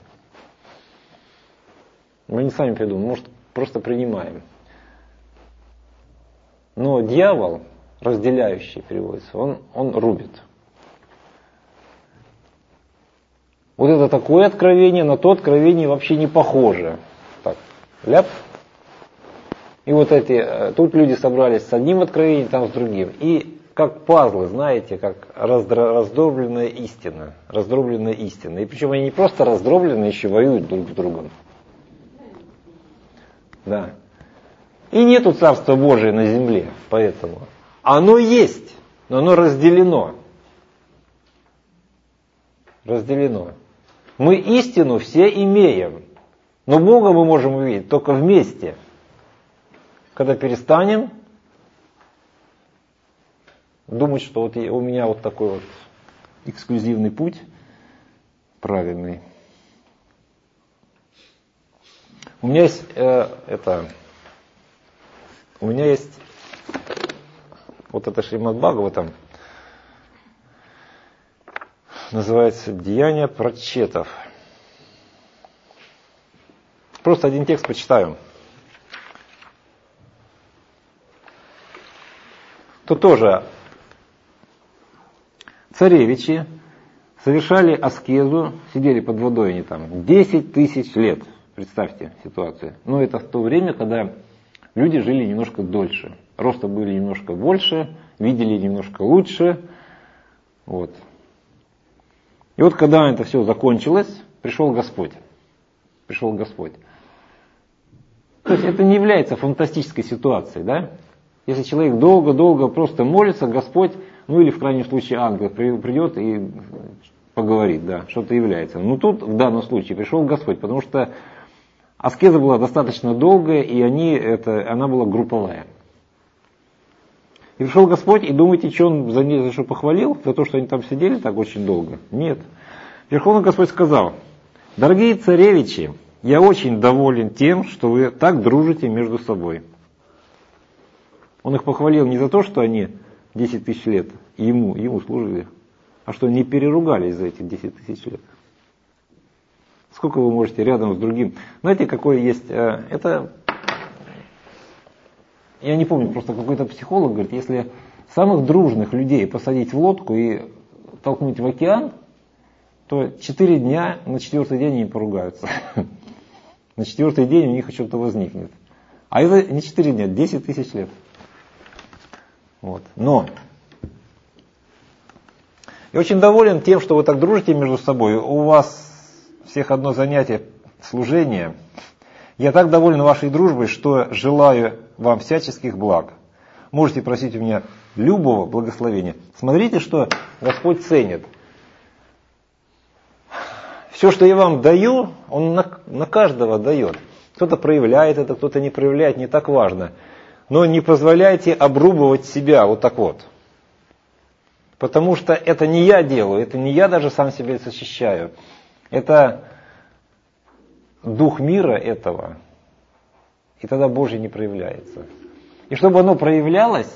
Мы не сами придумаем, может, просто принимаем. Но дьявол, разделяющий переводится, он рубит. Вот это такое откровение, на то откровение вообще не похоже. Так, ляп. И вот тут люди собрались с одним откровением, там с другим. И как пазлы, знаете, как раздробленная истина. Раздробленная истина. И причем они не просто раздроблены, еще воюют друг с другом. Да. И нету Царства Божия на земле, поэтому. Оно есть, но оно разделено. Разделено. Мы истину все имеем, но Бога мы можем увидеть только вместе. Когда перестанем думать, что вот у меня вот такой вот эксклюзивный путь, правильный. У меня есть вот это Шримад Бхагаватам, называется «Деяния прачетов». Просто один текст почитаю. Тут тоже царевичи совершали аскезу, сидели под водой они там 10 тысяч лет. Представьте ситуацию. Но это в то время, когда люди жили немножко дольше. Роста были немножко больше, видели немножко лучше. Вот. И вот когда это все закончилось, пришел Господь. Пришел Господь. То есть это не является фантастической ситуацией, да? Если человек долго-долго просто молится, Господь, ну или в крайнем случае ангел придет и поговорит, да, что-то является. Но тут в данном случае пришел Господь, потому что аскеза была достаточно долгая, и она была групповая. И пришел Господь, и думаете, что он за что похвалил? За то, что они там сидели так очень долго? Нет. Верховный Господь сказал: дорогие царевичи, я очень доволен тем, что вы так дружите между собой. Он их похвалил не за то, что они 10 тысяч лет ему служили, а что не переругались за эти 10 тысяч лет. Сколько вы можете рядом с другим? Знаете, какое есть... Это... Я не помню, просто какой-то психолог говорит, если самых дружных людей посадить в лодку и толкнуть в океан, то 4 дня, на 4-й день они поругаются. На 4-й день у них что-то возникнет. А это не 4 дня, 10 тысяч лет. Вот. Но я очень доволен тем, что вы так дружите между собой. У вас всех одно занятие — служение. Я так доволен вашей дружбой, что желаю вам всяческих благ. Можете просить у меня любого благословения. Смотрите, что Господь ценит. Все, что я вам даю, Он на каждого дает. Кто-то проявляет это, кто-то не проявляет, не так важно. Но не позволяйте обрубывать себя вот так вот. Потому что это не я делаю, это не я даже сам себя защищаю. Это дух мира этого. И тогда Божий не проявляется. И чтобы оно проявлялось,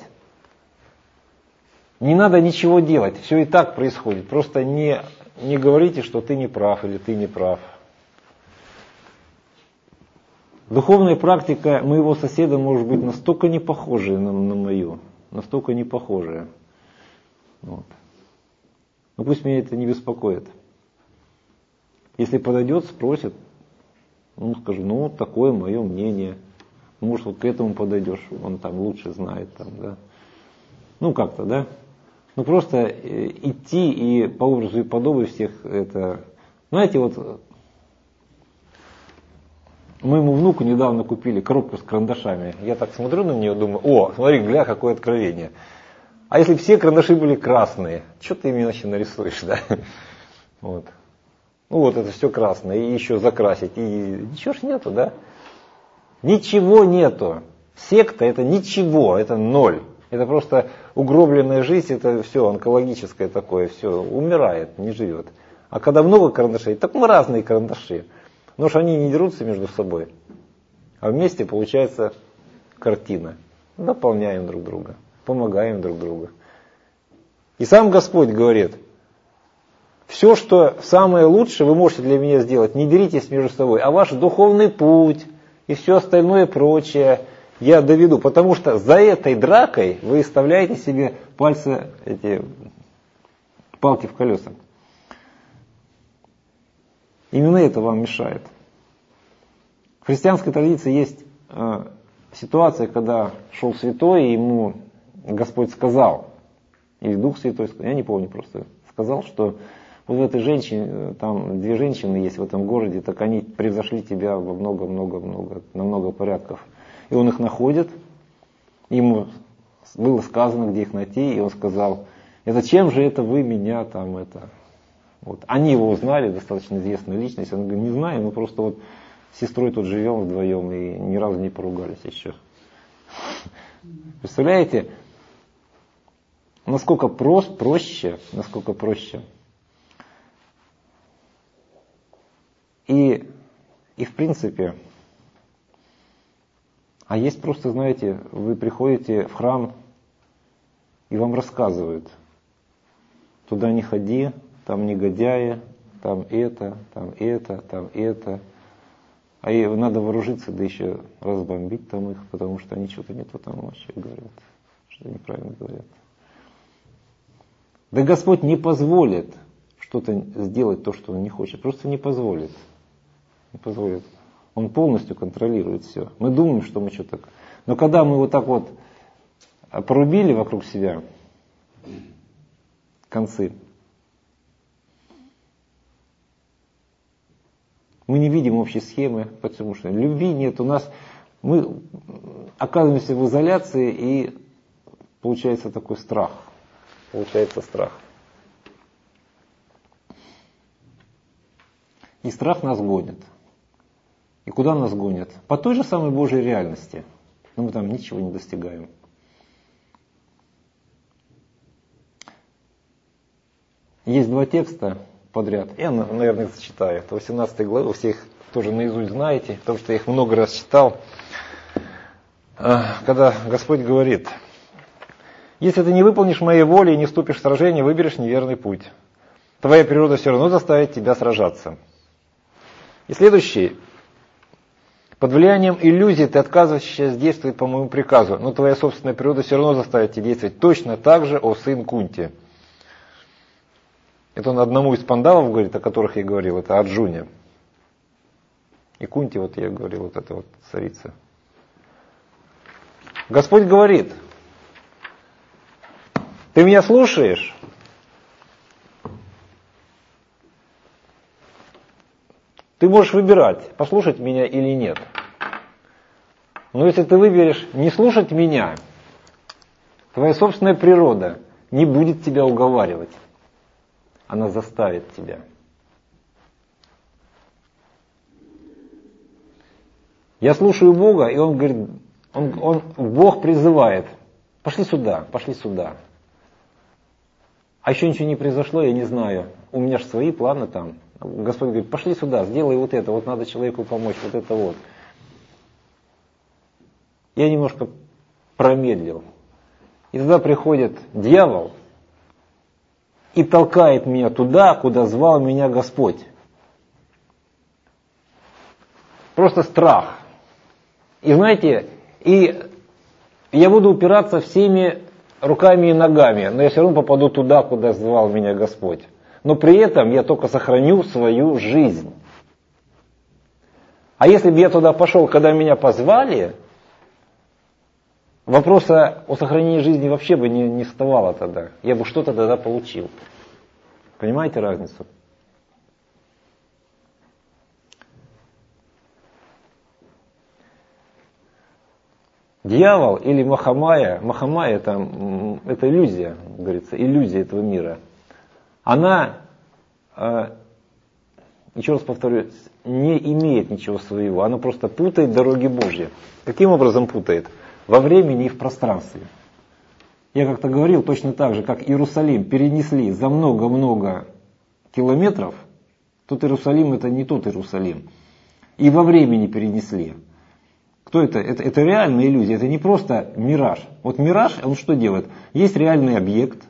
не надо ничего делать. Все и так происходит. Просто не говорите, что ты не прав или ты не прав. Духовная практика моего соседа может быть настолько не похожая на мою. Настолько не похожая. Вот. Но пусть меня это не беспокоит. Если подойдет, спросит, скажу, такое мое мнение. Может, вот к этому подойдешь, он там лучше знает. Там, да. Как-то, да. Просто идти и по образу и подобию всех это... Знаете, вот моему внуку недавно купили коробку с карандашами. Я так смотрю на нее, думаю, смотри, гля, какое откровение. А если все карандаши были красные, что ты ими иначе нарисуешь, да? Вот. Это все красное, и еще закрасить, и ничего ж нету, да? Ничего нету. Секта это ничего, это ноль. Это просто угробленная жизнь, это все онкологическое такое, все, умирает, не живет. А когда много карандашей, так мы разные карандаши. Но что они не дерутся между собой, а вместе получается картина. Дополняем друг друга, помогаем друг другу. И сам Господь говорит, все, что самое лучшее вы можете для меня сделать, не деритесь между собой, а ваш духовный путь и все остальное прочее я доведу. Потому что за этой дракой вы вставляете себе пальцы, палки в колеса. Именно это вам мешает. В христианской традиции есть ситуация, когда шел святой, и ему Господь сказал, или Дух Святой, я не помню просто, сказал, что вот в этой женщине, там 2 женщины есть в этом городе, так они превзошли тебя во много-много-много, на много порядков. И он их находит, ему было сказано, где их найти, и он сказал, зачем же это вы меня там это... Вот. Они его узнали, достаточно известная личность. Он говорит, не знаю, мы просто вот с сестрой тут живем вдвоем и ни разу не поругались еще. Представляете, насколько проще. И в принципе, а есть просто, знаете, вы приходите в храм и вам рассказывают, туда не ходи, там негодяи, там это. А и надо вооружиться, да еще разбомбить там их, потому что они что-то не то там вообще говорят, что неправильно говорят. Да Господь не позволит что-то сделать то, что Он не хочет, просто не позволит. Не позволит. Он полностью контролирует все. Мы думаем, что мы что-то... Но когда мы вот так вот порубили вокруг себя концы, мы не видим общей схемы, потому что любви нет. Мы оказываемся в изоляции, и получается такой страх. И страх нас гонит. И куда нас гонят? По той же самой Божьей реальности. Но мы там ничего не достигаем. Есть 2 текста подряд. Я, наверное, их зачитаю. Это 18 глава, вы все их тоже наизусть знаете, потому что я их много раз читал. Когда Господь говорит, если ты не выполнишь моей воли и не вступишь в сражение, выберешь неверный путь. Твоя природа все равно заставит тебя сражаться. И следующий. Под влиянием иллюзий ты отказываешься действовать по моему приказу, но твоя собственная природа все равно заставит тебя действовать точно так же, о сын Кунти. Это он одному из пандавов говорит, о которых я говорил, это Арджуне. И Кунти, вот я говорил, вот эта вот царица. Господь говорит, ты меня слушаешь? Ты можешь выбирать, послушать меня или нет. Но если ты выберешь не слушать меня, твоя собственная природа не будет тебя уговаривать. Она заставит тебя. Я слушаю Бога, и Он говорит, Бог призывает, пошли сюда, пошли сюда. А еще ничего не произошло, я не знаю. У меня же свои планы там. Господь говорит, пошли сюда, сделай вот это, вот надо человеку помочь, вот это вот. Я немножко промедлил. И тогда приходит дьявол и толкает меня туда, куда звал меня Господь. Просто страх. И знаете, и я буду упираться всеми руками и ногами, но я все равно попаду туда, куда звал меня Господь. Но при этом я только сохраню свою жизнь. А если бы я туда пошел, когда меня позвали, вопроса о сохранении жизни вообще бы не вставало тогда. Я бы что-то тогда получил. Понимаете разницу? Дьявол или Махамая, Махамая это иллюзия, говорится, иллюзия этого мира. Она, еще раз повторю, не имеет ничего своего, она просто путает дороги Божьи. Каким образом путает? Во времени и в пространстве. Я как-то говорил, точно так же, как Иерусалим перенесли за много-много километров, тот Иерусалим это не тот Иерусалим. И во времени перенесли. Кто это? Это реальная иллюзия, это не просто мираж. Вот мираж, он что делает? Есть реальный объект,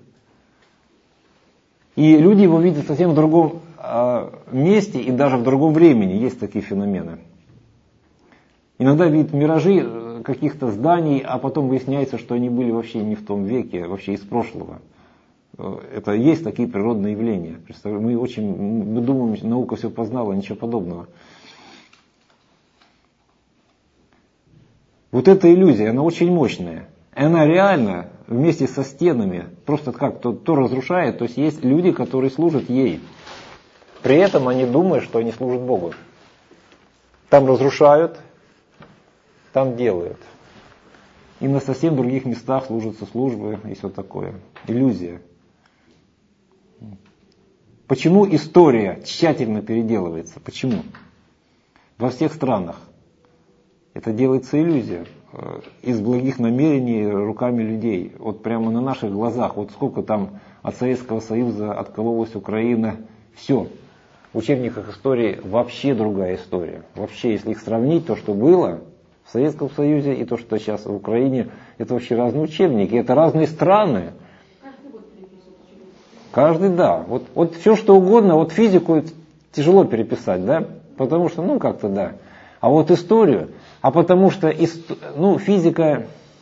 и люди его видят совсем в другом месте и даже в другом времени. Есть такие феномены. Иногда видят миражи каких-то зданий, а потом выясняется, что они были вообще не в том веке, вообще из прошлого. Это есть такие природные явления. Мы думаем, наука все познала, ничего подобного. Вот эта иллюзия, она очень мощная. И она реально вместе со стенами, просто как то разрушает, то есть люди, которые служат ей. При этом они думают, что они служат Богу. Там разрушают, там делают. И на совсем других местах служатся службы и все такое. Иллюзия. Почему история тщательно переделывается? Почему? Во всех странах. Это делается иллюзия. Из благих намерений руками людей. Вот прямо на наших глазах. Вот сколько там от Советского Союза откололась Украина. Все. В учебниках истории вообще другая история. Вообще, если их сравнить, то, что было в Советском Союзе и то, что сейчас в Украине, это вообще разные учебники. Это разные страны. Каждый, да. Вот все, что угодно. Вот физику тяжело переписать, да? Потому что, как-то да. А вот историю, потому что физика,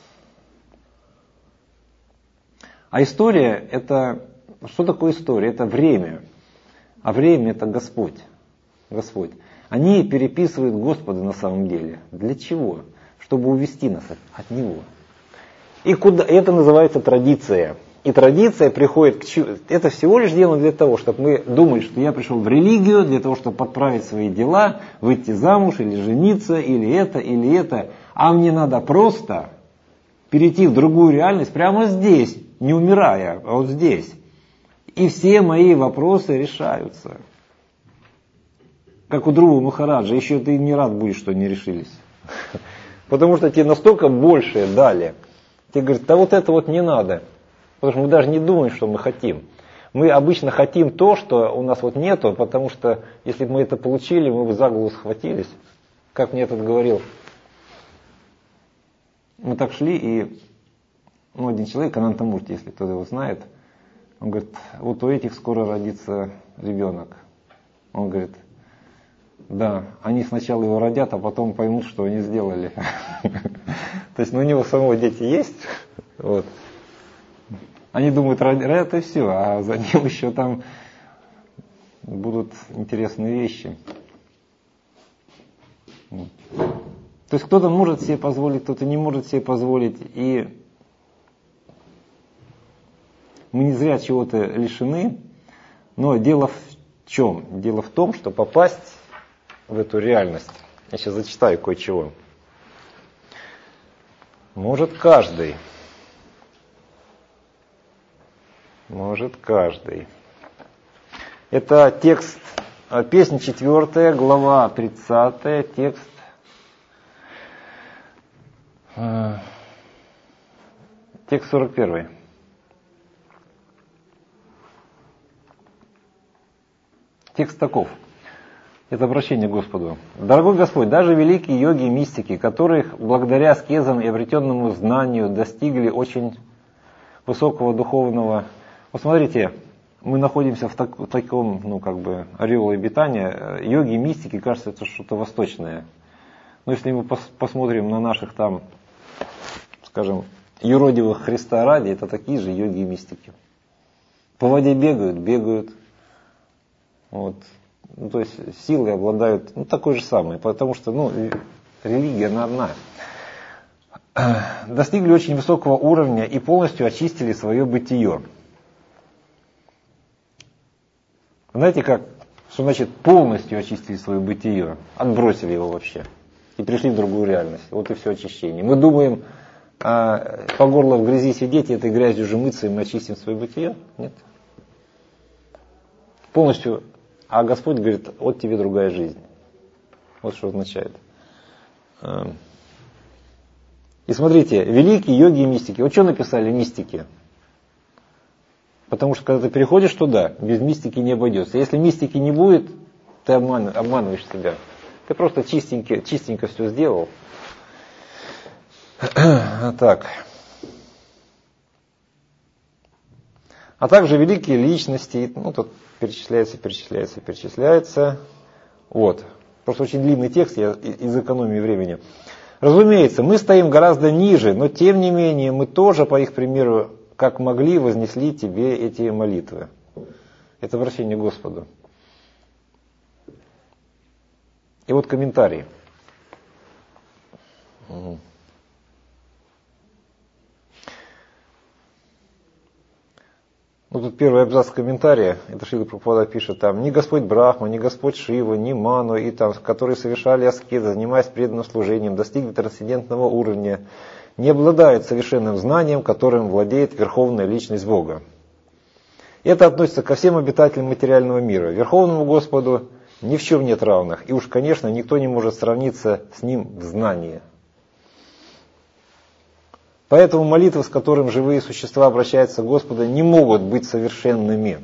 а история это, что такое история? Это время, а время это Господь. Господь. Они переписывают Господа на самом деле. Для чего? Чтобы увести нас от Него. И это называется традиция. И традиция приходит это всего лишь дело для того, чтобы мы думали, что я пришел в религию для того, чтобы подправить свои дела, выйти замуж или жениться, или это. А мне надо просто перейти в другую реальность прямо здесь, не умирая, а вот здесь. И все мои вопросы решаются. Как у Друва Махараджа, еще ты не рад будешь, что не решились. Потому что тебе настолько большее дали. Тебе говорят, да вот это вот не надо. Потому что мы даже не думаем, что мы хотим. Мы обычно хотим то, что у нас вот нету, потому что если бы мы это получили, мы бы за голову схватились. Как мне этот говорил. Мы так шли, и один человек, Анантамурти, если кто-то его знает, он говорит, вот у этих скоро родится ребенок. Он говорит, да, они сначала его родят, а потом поймут, что они сделали. То есть у него самого дети есть, вот. Они думают, родят и все, а за ним еще там будут интересные вещи. То есть кто-то может себе позволить, кто-то не может себе позволить. И мы не зря чего-то лишены. Но дело в чем? Дело в том, что попасть в эту реальность. Я сейчас зачитаю кое-чего. Может каждый. Может каждый. Это текст, песня 4, глава 30, текст 41. Текст таков. Это обращение к Господу. Дорогой Господь, даже великие йоги и мистики, которых благодаря аскезам и обретенному знанию достигли очень высокого духовного... Вот смотрите, мы находимся в таком, ореоле обитания. Йоги и мистики, кажется, это что-то восточное. Но если мы посмотрим на наших там, скажем, юродивых Христа ради, это такие же йоги и мистики. По воде бегают. Вот. То есть силы обладают такой же самой, потому что религия она одна. Достигли очень высокого уровня и полностью очистили свое бытие. Знаете как? Что значит полностью очистили свое бытие? Отбросили его вообще. И пришли в другую реальность. Вот и все очищение. Мы думаем, по горло в грязи сидеть и этой грязью уже мыться, и мы очистим свое бытие? Нет. Полностью. А Господь говорит, вот тебе другая жизнь. Вот что означает. И смотрите, великие йоги и мистики. Вот что написали мистики? Потому что когда ты переходишь туда, без мистики не обойдется. Если мистики не будет, ты обманываешь себя. Ты просто чистенько все сделал. Так. А также великие личности. Тут перечисляется. Вот. Просто очень длинный текст, я из экономии времени. Разумеется, мы стоим гораздо ниже, но тем не менее мы тоже, по их примеру, как могли, вознесли тебе эти молитвы. Это обращение к Господу. И вот комментарий. Тут первый абзац комментария, это Шрила Прабхупада пишет там, ни Господь Брахма, ни Господь Шива, ни Ману, и там, которые совершали аскезы, занимаясь преданным служением, достигли трансцендентного уровня, не обладают совершенным знанием, которым владеет Верховная Личность Бога. Это относится ко всем обитателям материального мира. Верховному Господу ни в чем нет равных, и уж, конечно, никто не может сравниться с Ним в знании. Поэтому молитвы, с которыми живые существа обращаются к Господу, не могут быть совершенными.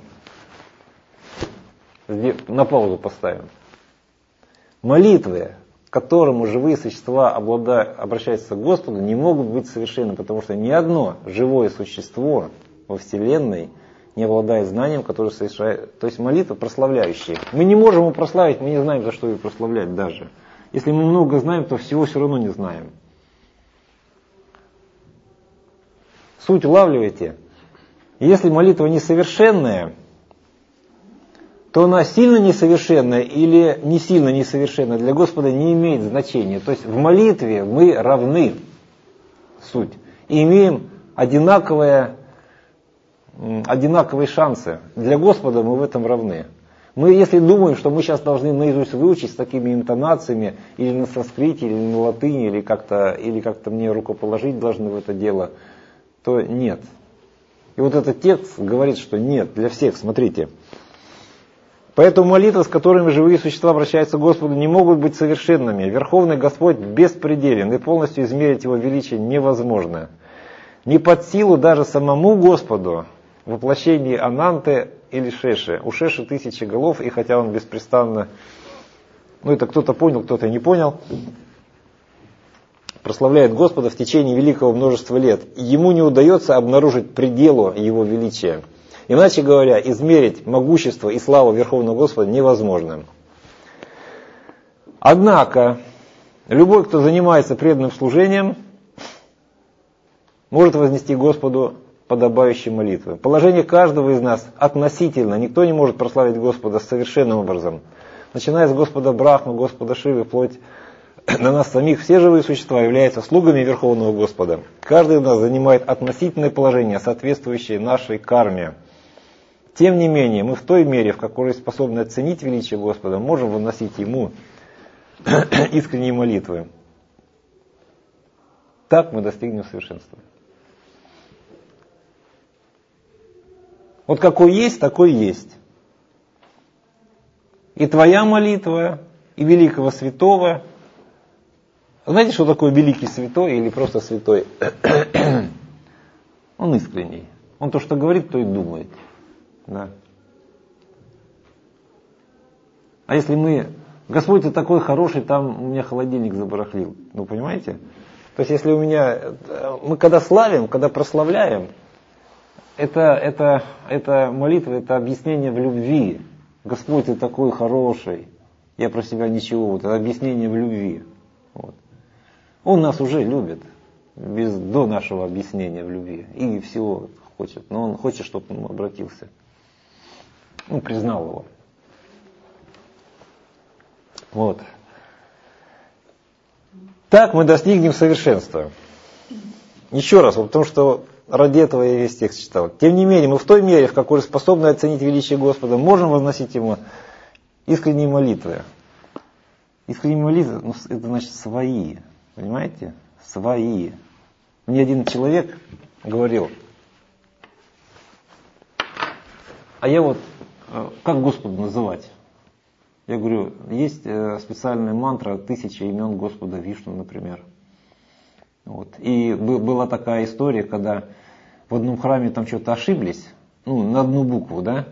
На паузу поставим. Молитвы, к которым живые существа обращаются к Господу, не могут быть совершенны, потому что ни одно живое существо во Вселенной не обладает знанием, которое совершает. То есть молитва прославляющая. Мы не можем его прославить, мы не знаем, за что ее прославлять даже. Если мы много знаем, то всего все равно не знаем. Суть улавливаете? Если молитва несовершенная, то она сильно несовершенная или не сильно несовершенная для Господа не имеет значения. То есть в молитве мы равны, суть, и имеем одинаковые шансы. Для Господа мы в этом равны. Мы, если думаем, что мы сейчас должны наизусть выучить с такими интонациями, или на санскрите, или на латыни, или как-то мне рукоположить должны в это дело, то нет. И вот этот текст говорит, что нет, для всех, смотрите. Поэтому молитвы, с которыми живые существа обращаются к Господу, не могут быть совершенными. Верховный Господь беспределен, и полностью измерить Его величие невозможно. Не под силу даже самому Господу воплощение Ананты или Шеши. У Шеши 1000 голов, и хотя он беспрестанно, это кто-то понял, кто-то не понял, прославляет Господа в течение великого множества лет. Ему не удается обнаружить пределу Его величия. Иначе говоря, измерить могущество и славу Верховного Господа невозможно. Однако, любой, кто занимается преданным служением, может вознести Господу подобающие молитвы. Положение каждого из нас относительно. Никто не может прославить Господа совершенным образом. Начиная с Господа Брахмы, Господа Шивы, вплоть на нас самих, все живые существа являются слугами Верховного Господа. Каждый из нас занимает относительное положение, соответствующее нашей карме. Тем не менее, мы в той мере, в которой способны оценить величие Господа, можем выносить Ему искренние молитвы. Так мы достигнем совершенства. Вот какой есть, такой есть. И твоя молитва, и великого святого. Знаете, что такое великий святой или просто святой? Он искренний. Он то, что говорит, то и думает. Да. А если мы... Господь, ты такой хороший, там у меня холодильник забарахлил. Ну, понимаете? То есть, если у меня... Мы когда славим, когда прославляем, это молитва, это объяснение в любви. Господь, ты такой хороший. Я про себя ничего. Вот, это объяснение в любви. Вот. Он нас уже любит. До нашего объяснения в любви. И всего хочет. Но он хочет, чтобы он обратился. Признал его. Вот. Так мы достигнем совершенства. Еще раз, потому что ради этого я весь текст читал. Тем не менее, мы в той мере, в какой способны оценить величие Господа, можем возносить Ему искренние молитвы. Искренние молитвы, это значит свои. Понимаете? Свои. Мне один человек говорил, а я вот, как Господа называть? Я говорю, есть специальная мантра 1000 имен Господа Вишну, например. Вот. И была такая история, когда в одном храме там что-то ошиблись, на одну букву, да?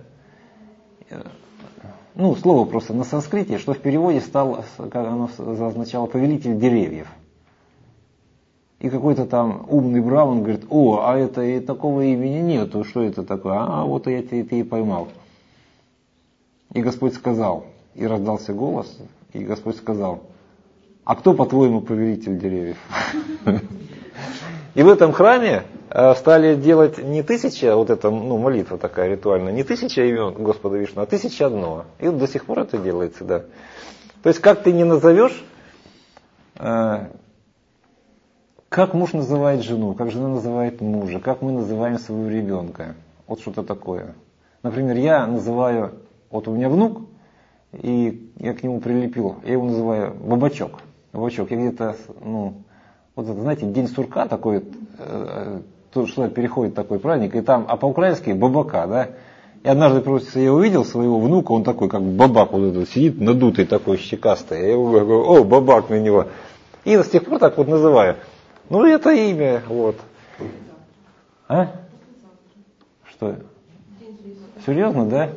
Слово просто на санскрите, что в переводе стало, как оно означало, повелитель деревьев. И какой-то там умный браман говорит, а это и такого имени нету, что это такое? Вот я ты и поймал. И Господь сказал, и раздался голос, и Господь сказал, а кто, по-твоему, повелитель деревьев? И в этом храме стали делать не 1000, вот эта молитва такая ритуальная, не 1000 имен Господа Вишну, а 1001. И вот до сих пор это делается, да. То есть, как ты не назовешь, как муж называет жену, как жена называет мужа, как мы называем своего ребенка. Вот что-то такое. Например, я называю, вот у меня внук, и я к нему прилепил, я его называю Бабачок. Бабачок, я где-то, вот это, знаете, день сурка такой, тут что переходит такой праздник, и там, а по-украински Бабака, да. И однажды просто я увидел своего внука, он такой, как бабак, вот этот, сидит надутый такой, щекастый. Я его говорю, бабак на него. И с тех пор так вот называю. Это имя, вот. А? Что? Серьезно, да?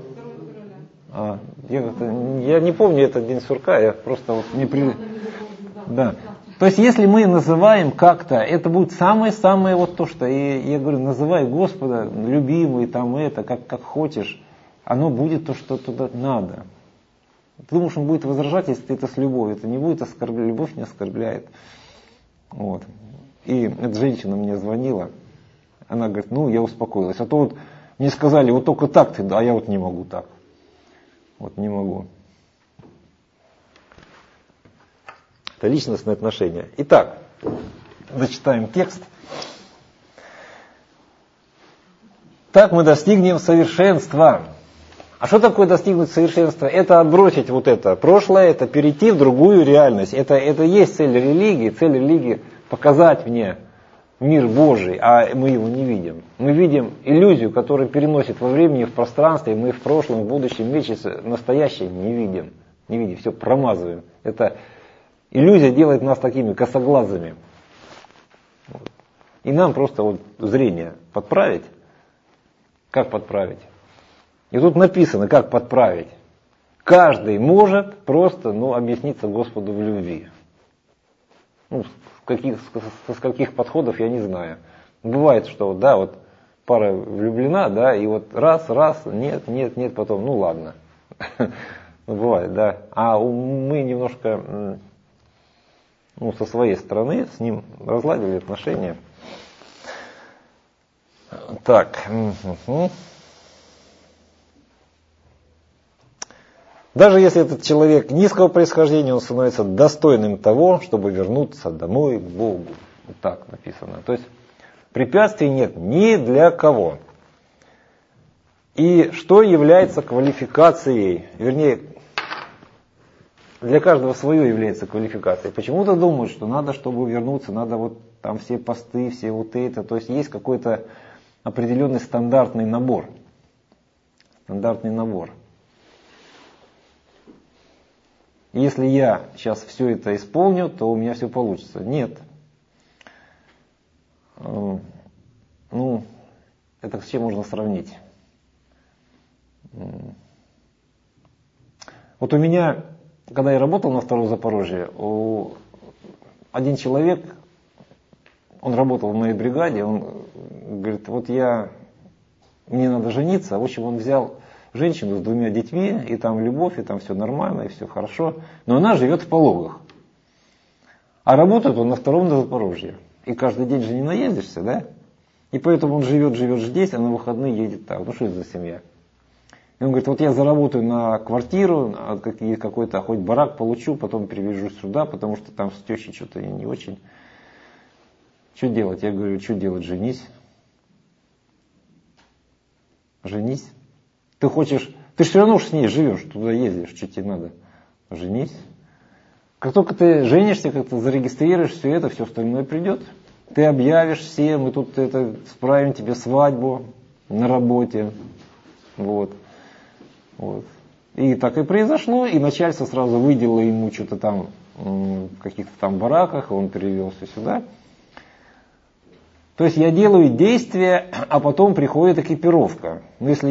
Я не помню этот день сурка, я просто вот не при... Да. То есть, если мы называем как-то, это будет самое-самое вот то, что... И я говорю, называй Господа, любимый, там это, как хочешь. Оно будет то, что туда надо. Ты думаешь, он будет возражать, если ты это с любовью. Это не будет оскорблять, любовь не оскорбляет. Вот. И эта женщина мне звонила. Она говорит, я успокоилась. А то вот мне сказали, вот только так ты, а я вот не могу так. Вот не могу. Это личностные отношения. Итак, зачитаем текст. Так мы достигнем совершенства. А что такое достигнуть совершенства? Это отбросить вот это прошлое, это перейти в другую реальность. Это и есть цель религии. Цель религии показать мне мир Божий, а мы его не видим. Мы видим иллюзию, которая переносит во времени, в пространстве, мы в прошлом, в будущем мечется, настоящее не видим. Не видим, все промазываем. Это иллюзия делает нас такими косоглазыми. Вот. И нам просто вот зрение подправить. Как подправить? И тут написано, как подправить. Каждый может просто объясниться Господу в любви. С каких подходов я не знаю. Бывает, что вот пара влюблена, да, и вот раз, нет, потом, ладно. Бывает, да. А мы немножко, со своей стороны с ним разладили отношения. Так. Даже если этот человек низкого происхождения, он становится достойным того, чтобы вернуться домой к Богу. Вот так написано. То есть препятствий нет ни для кого. И что является квалификацией, вернее, для каждого свое является квалификацией. Почему-то думают, что надо, чтобы вернуться, надо вот там все посты, все вот это. То есть есть какой-то определенный стандартный набор. Стандартный набор. Если я сейчас все это исполню, то у меня все получится. Нет. Ну, это с чем можно сравнить? Вот у меня, когда я работал на Втором Запорожье, один человек, он работал в моей бригаде, он говорит, вот мне надо жениться. В общем, он взял женщину с 2 детьми, и там любовь, и там все нормально, и все хорошо. Но она живет в Пологах. А работает он на Втором Запорожье. И каждый день же не наездишься, да? И поэтому он живет здесь, а на выходные едет там. Ну что это за семья? И он говорит, вот я заработаю на квартиру, какой-то хоть барак получу, потом привезу сюда, потому что там с тещей что-то не очень. Что делать? Я говорю, что делать? Женись. Женись. Ты же все равно с ней живешь, туда ездишь, что тебе надо? Женись. Как только ты женишься, как ты зарегистрируешь все остальное придет. Ты объявишь всем, мы тут справим тебе свадьбу на работе. Вот. И так и произошло, и начальство сразу выделило ему что-то там в каких-то там бараках, он перевелся сюда. То есть я делаю действия, а потом приходит экипировка. Но если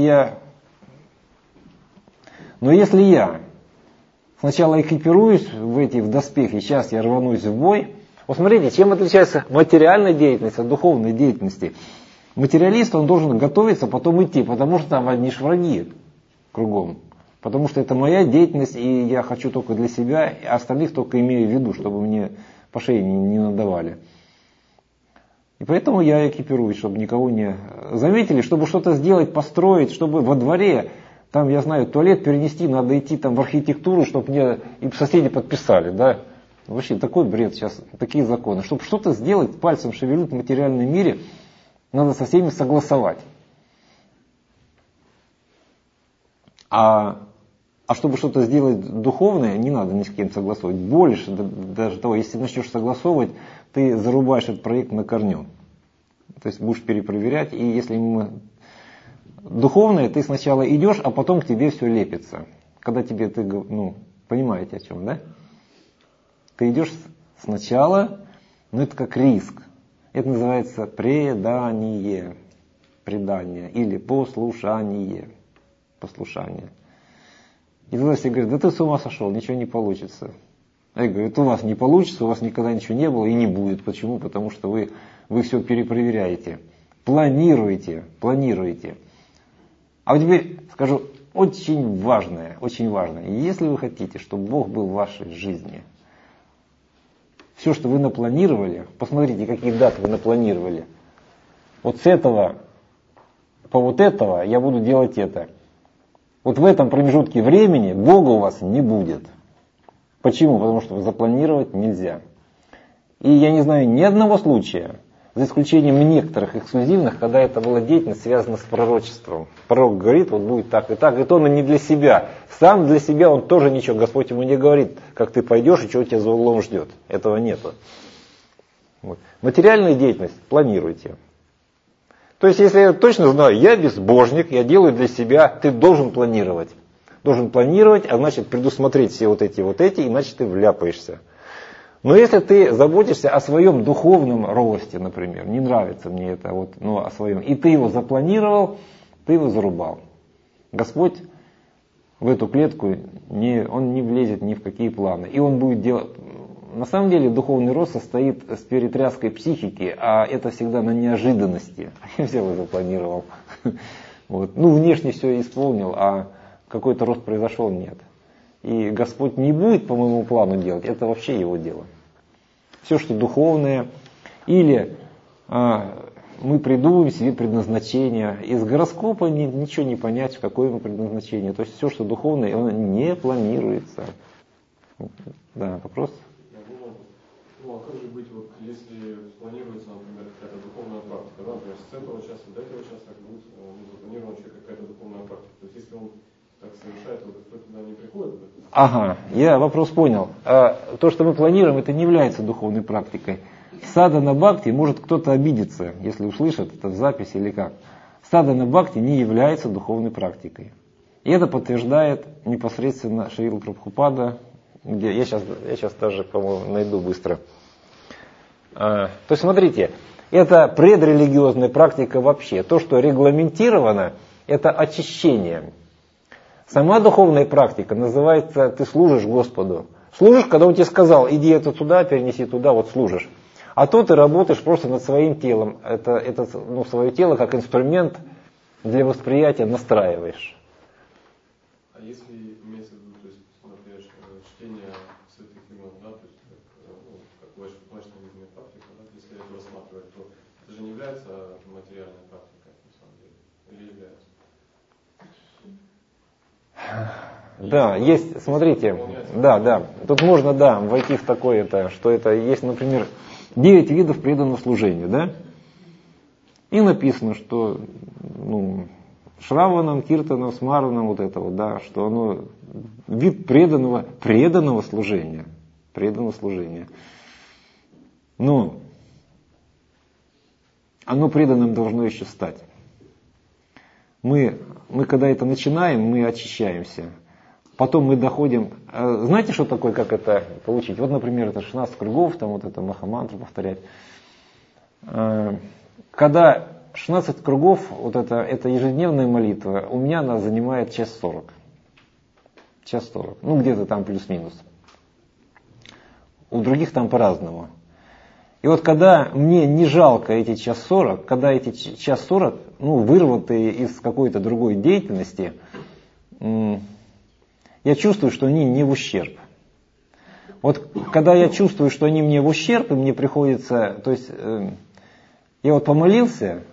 я сначала экипируюсь в доспехи, сейчас я рванусь в бой. Вот смотрите, чем отличается материальная деятельность от духовной деятельности. Материалист, он должен готовиться, потом идти, потому что там одни ж враги кругом. Потому что это моя деятельность, и я хочу только для себя, а остальных только имею в виду, чтобы мне по шее не надавали. И поэтому я экипируюсь, чтобы никого не заметили, чтобы что-то сделать, построить, чтобы во дворе, там, я знаю, туалет перенести, надо идти там в архитектуру, чтобы мне и соседи подписали, да. Вообще такой бред сейчас, такие законы. Чтобы что-то сделать, пальцем шевелить в материальном мире, надо со всеми согласовать. А чтобы что-то сделать духовное, не надо ни с кем согласовывать. Больше даже того, если начнешь согласовывать, ты зарубаешь этот проект на корню. То есть будешь перепроверять, и если духовное, ты сначала идешь, а потом к тебе все лепится. Когда тебе, понимаете о чем, да? Ты идешь сначала, но это как риск. Это называется предание или послушание. И тогда все говорят, да ты с ума сошел, ничего не получится. А я говорю, это у вас не получится, у вас никогда ничего не было и не будет. Почему? Потому что вы все перепроверяете, планируете. А вот теперь скажу очень важное. Если вы хотите, чтобы Бог был в вашей жизни, все, что вы напланировали, посмотрите, какие даты вы напланировали. Вот с этого по вот этого я буду делать это. Вот в этом промежутке времени Бога у вас не будет. Почему? Потому что запланировать нельзя. И я не знаю ни одного случая, за исключением некоторых эксклюзивных, когда это была деятельность, связана с пророчеством. Пророк говорит, вот будет так, и то он не для себя. Сам для себя он тоже ничего. Господь ему не говорит, как ты пойдешь и что тебя за углом ждет. Этого нету. Вот. Материальная деятельность планируйте. То есть, если я точно знаю, я безбожник, я делаю для себя, ты должен планировать. Должен планировать, а значит предусмотреть все вот эти, иначе ты вляпаешься. Но если ты заботишься о своем духовном росте, например, не нравится мне это, о своем, и ты его запланировал, ты его зарубал. Господь в эту клетку, он не влезет ни в какие планы. И он будет делать... На самом деле духовный рост состоит с перетряской психики, а это всегда на неожиданности. Я все его запланировал. Внешне все исполнил, а какой-то рост произошел, нет. И Господь не будет по моему плану делать, это вообще его дело. Все, что духовное, или мы придумываем себе предназначение. Из гороскопа ничего не понять, какое ему предназначение. То есть все, что духовное, оно не планируется. Да, вопрос? А как же быть, если планируется, например, какая-то духовная практика, да, например, с этого часа до этого часа будет запланирована какая-то духовная практика. То есть если он так совершает, то кто туда не приходит? Ага, я вопрос понял. То, что мы планируем, это не является духовной практикой. Садхана бхакти, может кто-то обидится, если услышит это в записи или как. Садхана бхакти не является духовной практикой. И это подтверждает непосредственно Шрила Прабхупада, где я сейчас даже, по-моему, найду быстро. То есть смотрите, это предрелигиозная практика вообще. То, что регламентировано, это очищение. Сама духовная практика называется «ты служишь Господу». Служишь, когда он тебе сказал, иди это туда, перенеси туда, вот служишь. А то ты работаешь просто над своим телом. Это свое тело как инструмент для восприятия настраиваешь. А если имеется в виду, то есть, например, чтение святых имен, да, то есть как вайшнавизмная практика, да, если это рассматривать, то это же не является материальной практикой, на самом деле, или является? Да, есть, смотрите, да, тут можно, войти в такое, что это есть, например, 9 видов преданного служения, да? И написано, что, Шраванам, Киртанам, Смаранам, вот это вот, да, что оно вид преданного служения. Но оно преданным должно еще стать. Мы когда это начинаем, мы очищаемся. Потом мы доходим... Знаете, что такое, как это получить? Вот, например, это 16 кругов, там вот это Махамантру повторять. Когда 16 кругов, вот это ежедневная молитва, у меня она занимает час 40. Час 40. Где-то там плюс-минус. У других там по-разному. И вот когда мне не жалко эти час 40, когда эти час 40, вырватые из какой-то другой деятельности, я чувствую, что они не в ущерб. Вот когда я чувствую, что они мне в ущерб, и мне приходится, то есть я вот помолился,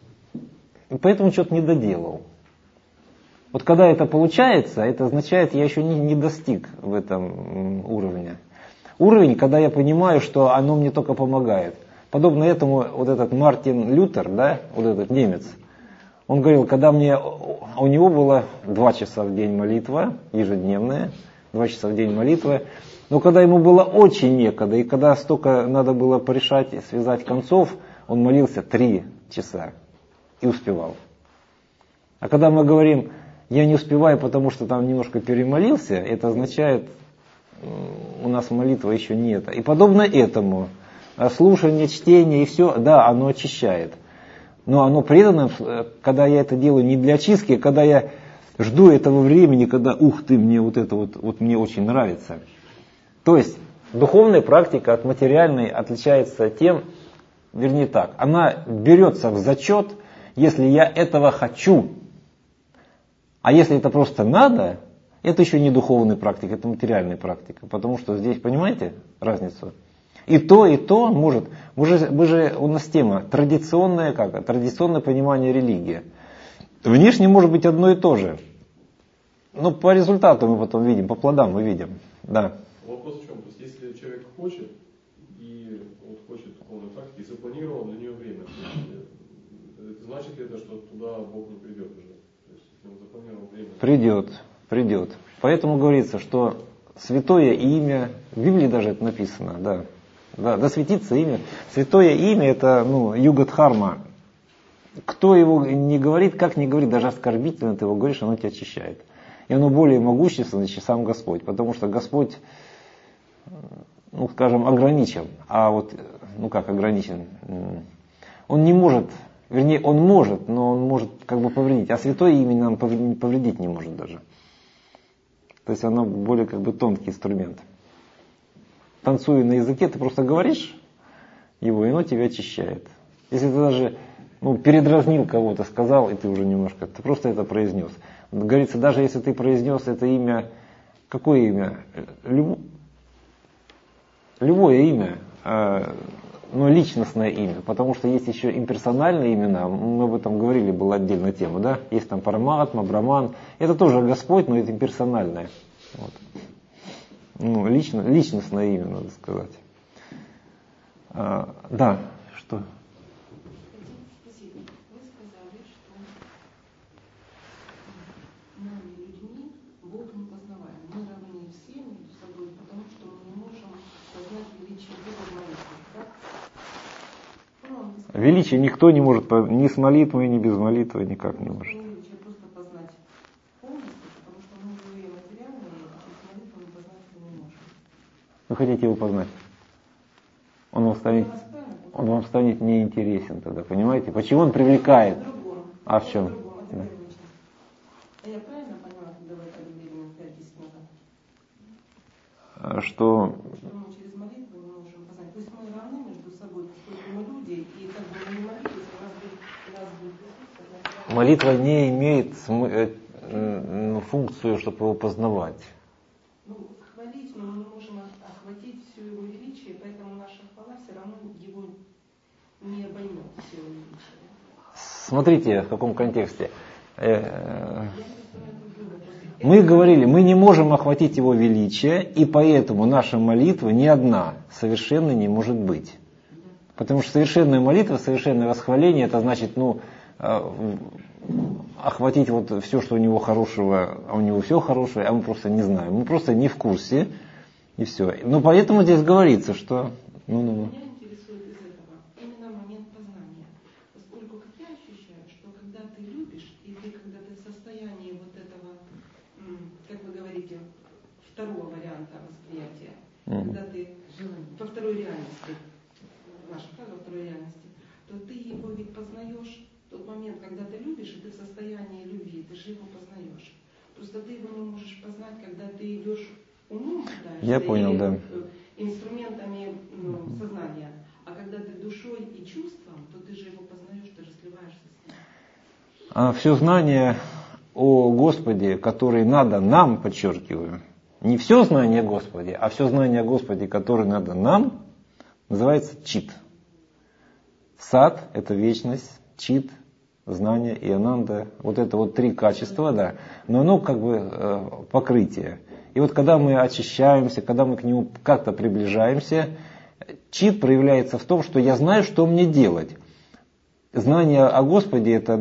и поэтому что-то не доделал. Вот когда это получается, это означает, я еще не достиг в этом уровне. Уровень, когда я понимаю, что оно мне только помогает. Подобно этому вот этот Мартин Лютер, да, вот этот немец, он говорил, когда у него было 2 часа в день молитва, ежедневная, 2 часа в день молитвы, но когда ему было очень некогда, и когда столько надо было порешать, связать концов, он молился 3 часа и успевал. А когда мы говорим, я не успеваю, потому что там немножко перемолился, это означает, у нас молитва еще нет. И подобно этому, слушание, чтение и все, да, оно очищает. Но оно предано, когда я это делаю не для очистки, а когда я жду этого времени, когда, мне вот это вот мне очень нравится. То есть духовная практика от материальной отличается тем, вернее так, она берется в зачет, если я этого хочу. А если это просто надо, это еще не духовная практика, это материальная практика. Потому что здесь, понимаете разницу? И то может. У нас тема традиционное понимание религии. Внешне может быть одно и то же. Но по результату мы потом видим, по плодам мы видим. Да. Вопрос в чем? То есть если человек хочет духовную практику и запланировал для нее время, значит ли это, что туда Бог не придет уже? То есть если он запланировал время... Придет. Поэтому говорится, что святое имя, в Библии даже это написано, да, светится имя. Святое имя это, юга-дхарма. Кто его не говорит, как не говорит, даже оскорбительно ты его говоришь, оно тебя очищает. И оно более могущественно, чем сам Господь, потому что Господь, ограничен. А вот, как ограничен? Он не может, вернее, он может, но он может повредить. А святое имя нам повредить не может даже. То есть оно более тонкий инструмент. Танцуя на языке, ты просто говоришь его, и оно тебя очищает. Если ты даже передразнил кого-то, сказал, и ты уже немножко, ты просто это произнес. Говорится, даже если ты произнес это имя, какое имя? Любое имя, но личностное имя, потому что есть еще имперсональные имена, мы об этом говорили, была отдельная тема, да? Есть там Параматма, Браман, это тоже Господь, но это имперсональное. Вот. Личностное имя, надо сказать. Да, что? Спасибо. Вы сказали, что нами людьми Бог не познаваем. Мы равны все между собой, потому что мы не можем познать величие Бога в молитве. Так? Величие никто не может, ни с молитвой, ни без молитвы, никак не может. Величие просто познать полностью, потому что мы живые материальные, а без молитвы мы познать его не можем. Вы хотите его познать? Он вам станет неинтересен тогда, понимаете? Почему он привлекает? А в чем? Да. Я правильно поняла, когда вы это говорили 5-10 назад? Что? Мы через молитву мы можем познать. То есть мы равны между собой, поскольку мы люди, и как бы мы не молились, у нас будет присутствие. Молитва не имеет функцию, чтобы его познавать. Ну, хвалить, но мы не можем охватить все его величие, поэтому наша хвала все равно его не обоймет, все его величие. Смотрите, в каком контексте. Мы говорили, мы не можем охватить его величие, и поэтому наша молитва ни одна совершенной не может быть. Потому что совершенная молитва, совершенное восхваление, это значит, охватить вот все, что у него хорошего, а у него все хорошее, а мы просто не знаем, мы просто не в курсе, и все. Но поэтому здесь говорится, что... Меня интересует из этого именно момент познания. Поскольку, как я ощущаю, что когда ты любишь, и ты, когда ты в состоянии вот этого, как вы говорите, второго варианта восприятия, когда ты во второй реальности, наша во второй реальности, то ты его ведь познаешь в тот момент, когда ты любишь, и ты в состоянии любви, ты же его познаешь. Просто ты его не можешь познать, когда ты идешь умом, я понял, да. Инструментами сознания. А когда ты душой и чувством, то ты же его познаешь, ты же сливаешься с ним. А все знание о Господе, которое надо нам, подчеркиваю, не все знание о Господе, а все знание о Господе, которое надо нам, называется чит. Сад – это вечность, чит, знание и ананда. Вот это вот три качества, да. Но оно как бы покрытие. И вот когда мы очищаемся, когда мы к нему как-то приближаемся, чит проявляется в том, что я знаю, что мне делать. Знание о Господе это,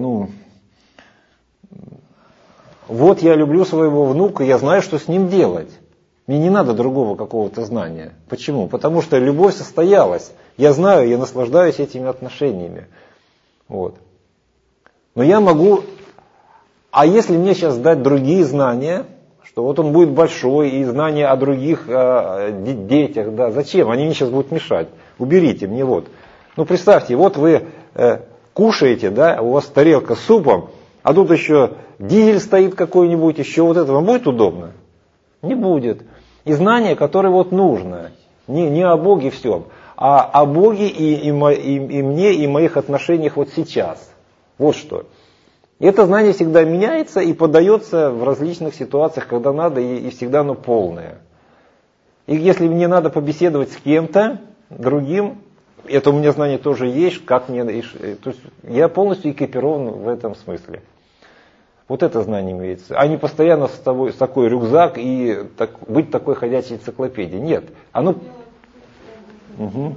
вот я люблю своего внука, я знаю, что с ним делать. Мне не надо другого какого-то знания. Почему? Потому что любовь состоялась. Я знаю, я наслаждаюсь этими отношениями. Вот. Но я могу... А если мне сейчас дать другие знания, что вот он будет большой, и знания о других детях, да, зачем? Они мне сейчас будут мешать. Уберите мне вот. Представьте, вот вы кушаете, да, у вас тарелка с супом, а тут еще дизель стоит какой-нибудь, еще вот это вам будет удобно? Не будет. И знание, которое вот нужно, не о Боге всем, а о Боге и мне, и моих отношениях вот сейчас. Вот что. И это знание всегда меняется и подается в различных ситуациях, когда надо, и всегда оно полное. И если мне надо побеседовать с кем-то другим, это у меня знание тоже есть, как мне... То есть я полностью экипирован в этом смысле. Вот это знание имеется. А не постоянно с такой рюкзак и быть такой ходячей энциклопедией. Нет. Оно... Угу.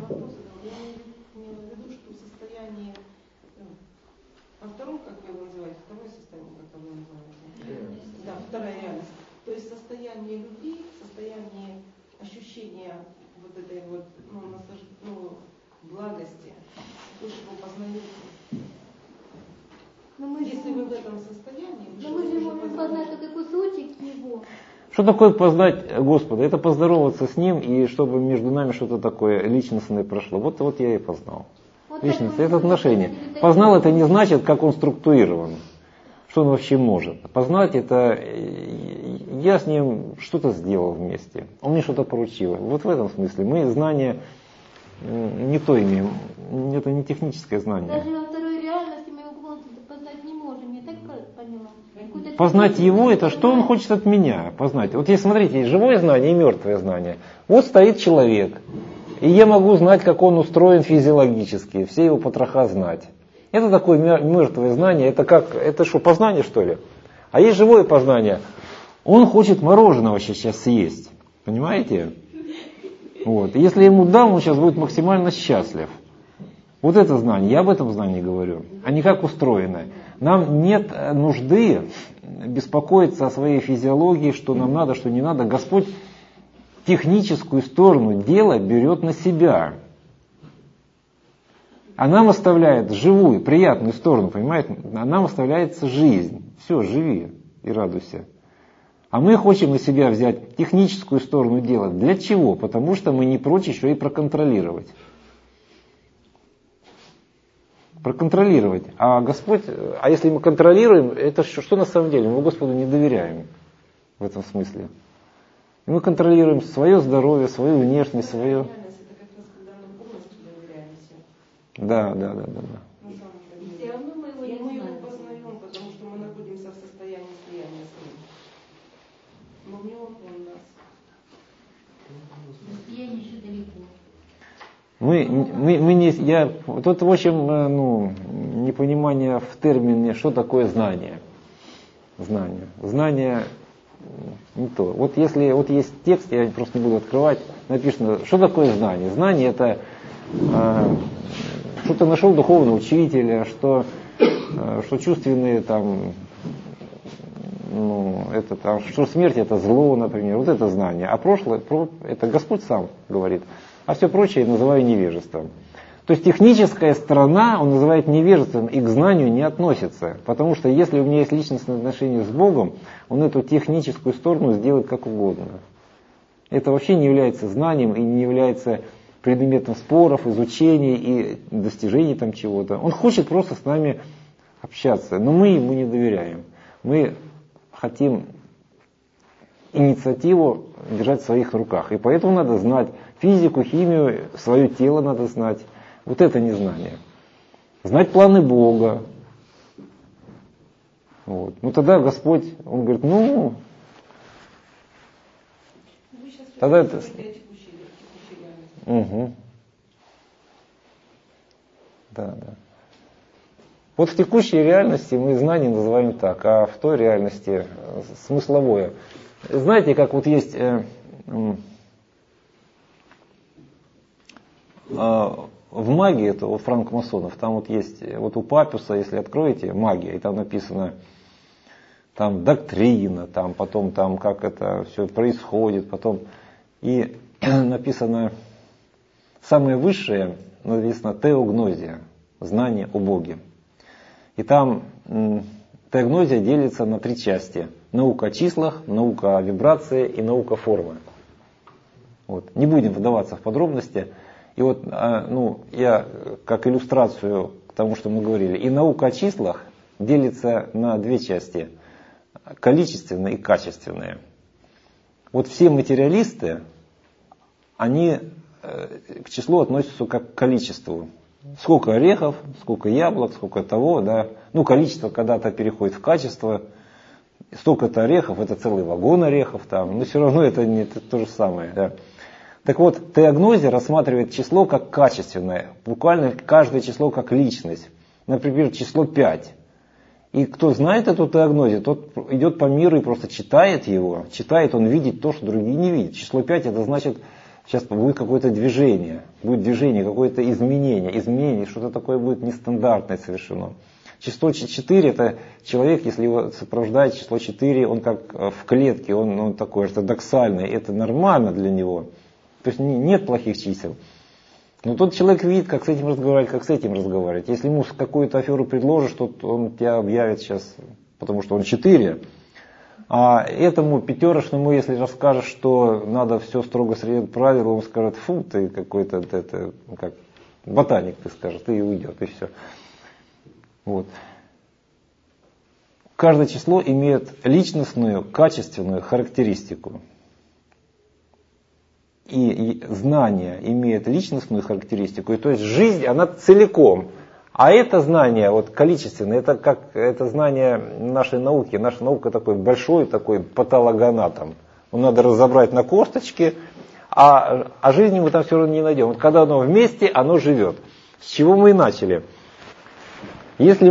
Вторая реальность. То есть состояние любви, состояние ощущения вот этой вот благости, вы же его познаете. Если вы в этом состоянии, но мы же можем познать только кусочек его. Что такое познать Господа? Это поздороваться с Ним, и чтобы между нами что-то такое личностное прошло. Вот я и познал. Вот личность, это отношение. Познал это не значит, как он структурирован. Что он вообще может. Познать это, я с ним что-то сделал вместе. Он мне что-то поручил. Вот в этом смысле. Мы знания не то имеем. Это не техническое знание. Даже во второй реальности мы его полностью познать не можем. Я так поняла. Познать его, это что он хочет от меня познать. Вот если смотрите, есть живое знание и мертвое знание. Вот стоит человек. И я могу знать, как он устроен физиологически. Все его потроха знать. Это такое мертвое знание. Это что, познание, что ли? А есть живое познание. Он хочет мороженого сейчас съесть. Понимаете? Вот. И если я ему дам, он сейчас будет максимально счастлив. Вот это знание. Я об этом знании говорю. А не как устроено. Нам нет нужды беспокоиться о своей физиологии, что нам надо, что не надо. Господь техническую сторону дела берет на себя. А нам оставляет живую, приятную сторону, понимаете? А нам оставляется жизнь. Все, живи и радуйся. А мы хотим на себя взять техническую сторону дела. Для чего? Потому что мы не прочь еще и проконтролировать. Проконтролировать. А Господь, а если мы контролируем, это что на самом деле? Мы Господу не доверяем в этом смысле. Мы контролируем свое здоровье, свою внешность, свое... Да. И все равно мы его не Мы его знаем. познаем, потому что мы находимся в состоянии слияния с ним. Но в нем он нас. Слияние еще далеко. Мы не, я, тут в общем, непонимание в термине, что такое знание. Знание не то. Вот если вот есть текст, я просто не буду открывать, написано, что такое знание. Знание это что ты нашел духовного учителя, что чувственные там, это там, что смерть это зло, например, вот это знание. А прошлое, это Господь сам говорит. А все прочее я называю невежеством. То есть техническая сторона он называет невежеством и к знанию не относится. Потому что если у меня есть личностные отношения с Богом, он эту техническую сторону сделает как угодно. Это вообще не является знанием и не является предметом споров, изучений и достижений там чего-то. Он хочет просто с нами общаться, но мы ему не доверяем. Мы хотим инициативу держать в своих руках. И поэтому надо знать физику, химию, свое тело надо знать. Вот это незнание. Знать планы Бога. Вот. Ну тогда Господь, Он говорит, Вы сейчас тогда это... текущей реальности. Угу. Да. Вот в текущей реальности мы знание называем так, а в той реальности смысловое. Знаете, как вот есть в магии, это у франкмасонов, там вот есть, вот у Папюса, если откроете, магия, и там написано, там доктрина, там потом там как это все происходит, потом и написано самое высшее, написано теогнозия, знание о Боге. И там теогнозия делится на 3 части. Наука о числах, наука о вибрации и наука о форме. Вот. Не будем вдаваться в подробности. И вот я как иллюстрацию к тому, что мы говорили, и наука о числах делится на 2 части. Количественные и качественные. Вот все материалисты, они к числу относятся как к количеству. Сколько орехов, сколько яблок, сколько того, да. Количество когда-то переходит в качество. Столько-то орехов, это целый вагон орехов там. Но все равно это не это то же самое, да. Так вот, теогнозия рассматривает число как качественное. Буквально каждое число как личность. Например, число 5. И кто знает эту теогнозию, тот идет по миру и просто читает его. Читает, он видит то, что другие не видят. Число 5 это значит, сейчас будет какое-то движение. Будет движение, какое-то изменение, что-то такое будет нестандартное совершено. Число 4 это человек, если его сопровождает число 4, он как в клетке, он такой ортодоксальный, это нормально для него. То есть нет плохих чисел. Но тот человек видит, как с этим разговаривать, как с этим разговаривать. Если ему какую-то аферу предложишь, то он тебя объявит сейчас, потому что он 4. А этому пятерочному, если расскажешь, что надо все строго следовать правилам, он скажет, фу, ты какой-то, это, как ботаник, ты скажешь, и уйдет, и все. Вот. Каждое число имеет личностную, качественную характеристику. И знание имеет личностную характеристику, и то есть жизнь, она целиком. А это знание, вот количественное, это как это знание нашей науки. Наша наука такой большой, такой патологоанатом. Его надо разобрать на косточки, а жизни мы там все равно не найдем. Вот когда оно вместе, оно живет. С чего мы и начали. Если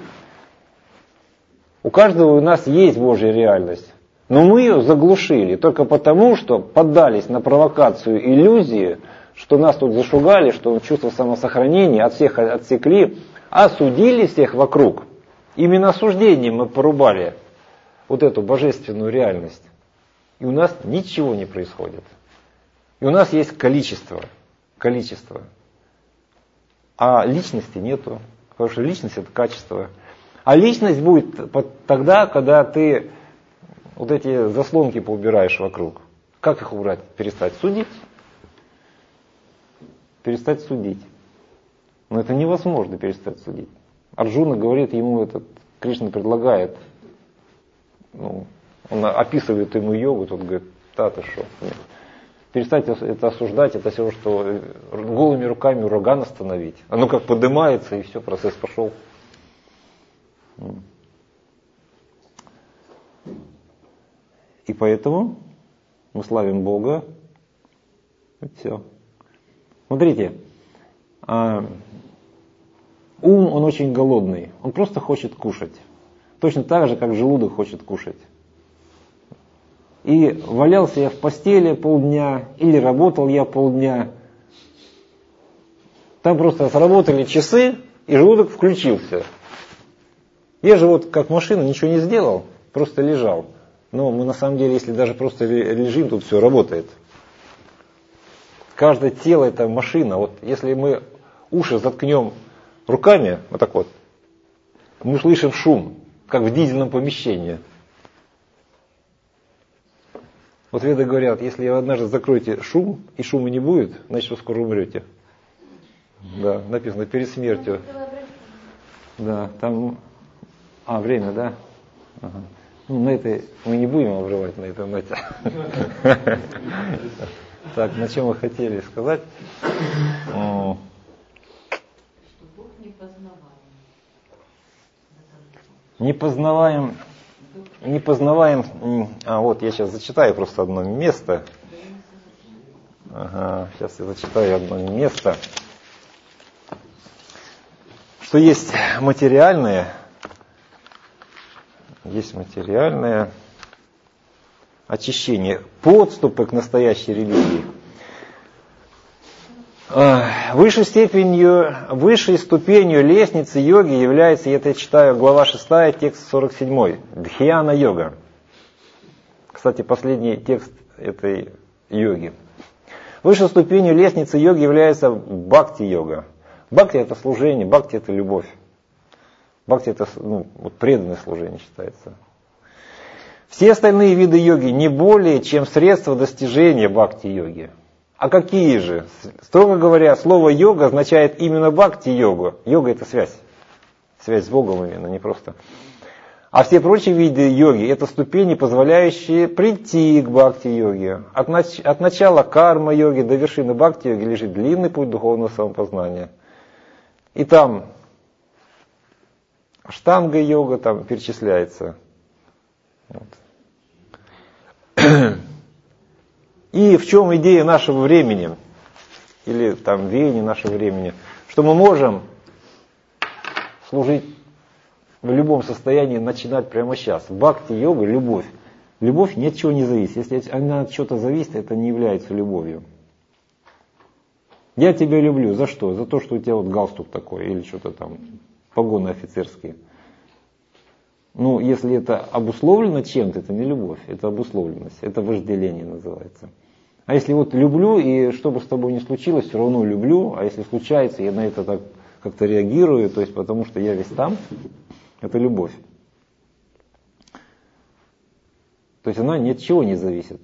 у каждого у нас есть Божья реальность, но мы ее заглушили только потому, что поддались на провокацию иллюзии, что нас тут зашугали, что чувство самосохранения от всех отсекли, осудили всех вокруг. Именно осуждением мы порубали вот эту божественную реальность. И у нас ничего не происходит. И у нас есть количество. а личности нету. Потому что личность это качество. А личность будет тогда, когда ты вот эти заслонки поубираешь вокруг. Как их убрать? Перестать судить. Перестать судить. Но это невозможно перестать судить. Арджуна говорит, ему этот Кришна предлагает, он описывает ему йогу, тот говорит, да ты что, перестать это осуждать, это все, что голыми руками ураган остановить. Оно как поднимается, и все, процесс пошел. И поэтому мы славим Бога. И все. Смотрите, ум, он очень голодный, он просто хочет кушать. Точно так же, как желудок хочет кушать. И валялся я в постели полдня, или работал я полдня. Там просто сработали часы, и желудок включился. Я же вот как машина ничего не сделал, просто лежал. Но мы на самом деле, если даже просто лежим, тут все работает. Каждое тело это машина. Вот если мы уши заткнем руками, вот так вот, мы слышим шум, как в дизельном помещении. Вот веды говорят, если вы однажды закроете шум, и шума не будет, значит вы скоро умрете. Да, написано перед смертью. Да, там... время, да? Ага. На этой мы не будем обрывать на этой ноте. Так, на чем вы хотели сказать? Что Бог непознаваем. Непознаваем. Вот я сейчас зачитаю просто одно место. Сейчас я зачитаю одно место. Что есть материальное очищение, подступы к настоящей религии. Высшей ступенью лестницы йоги является, это я читаю, глава 6, текст 47, дхьяна-йога. Кстати, последний текст этой йоги. Высшей ступенью лестницы йоги является бхакти-йога. Бхакти это служение, бхакти это любовь. Бхакти это преданное служение считается. Все остальные виды йоги не более, чем средства достижения бхакти-йоги. А какие же? Строго говоря, слово йога означает именно бхакти-йогу. Йога это связь. Связь с Богом именно, не просто. А все прочие виды йоги это ступени, позволяющие прийти к бхакти-йоге. От начала карма-йоги до вершины бхакти-йоги лежит длинный путь духовного самопознания. И там аштанга-йога там перечисляется. Вот. И в чем идея нашего времени, или там веяние нашего времени, что мы можем служить в любом состоянии, начинать прямо сейчас. Бхакти-йога, любовь. Любовь ни от чего не зависит. Если она от чего-то зависит, это не является любовью. Я тебя люблю. За что? За то, что у тебя вот галстук такой, или что-то там, погоны офицерские. Ну, если это обусловлено чем-то, это не любовь, это обусловленность, это вожделение называется. А если вот люблю, и что бы с тобой ни случилось, все равно люблю, а если случается, я на это так как-то реагирую, то есть потому что я весь там, это любовь. То есть она ни от чего не зависит.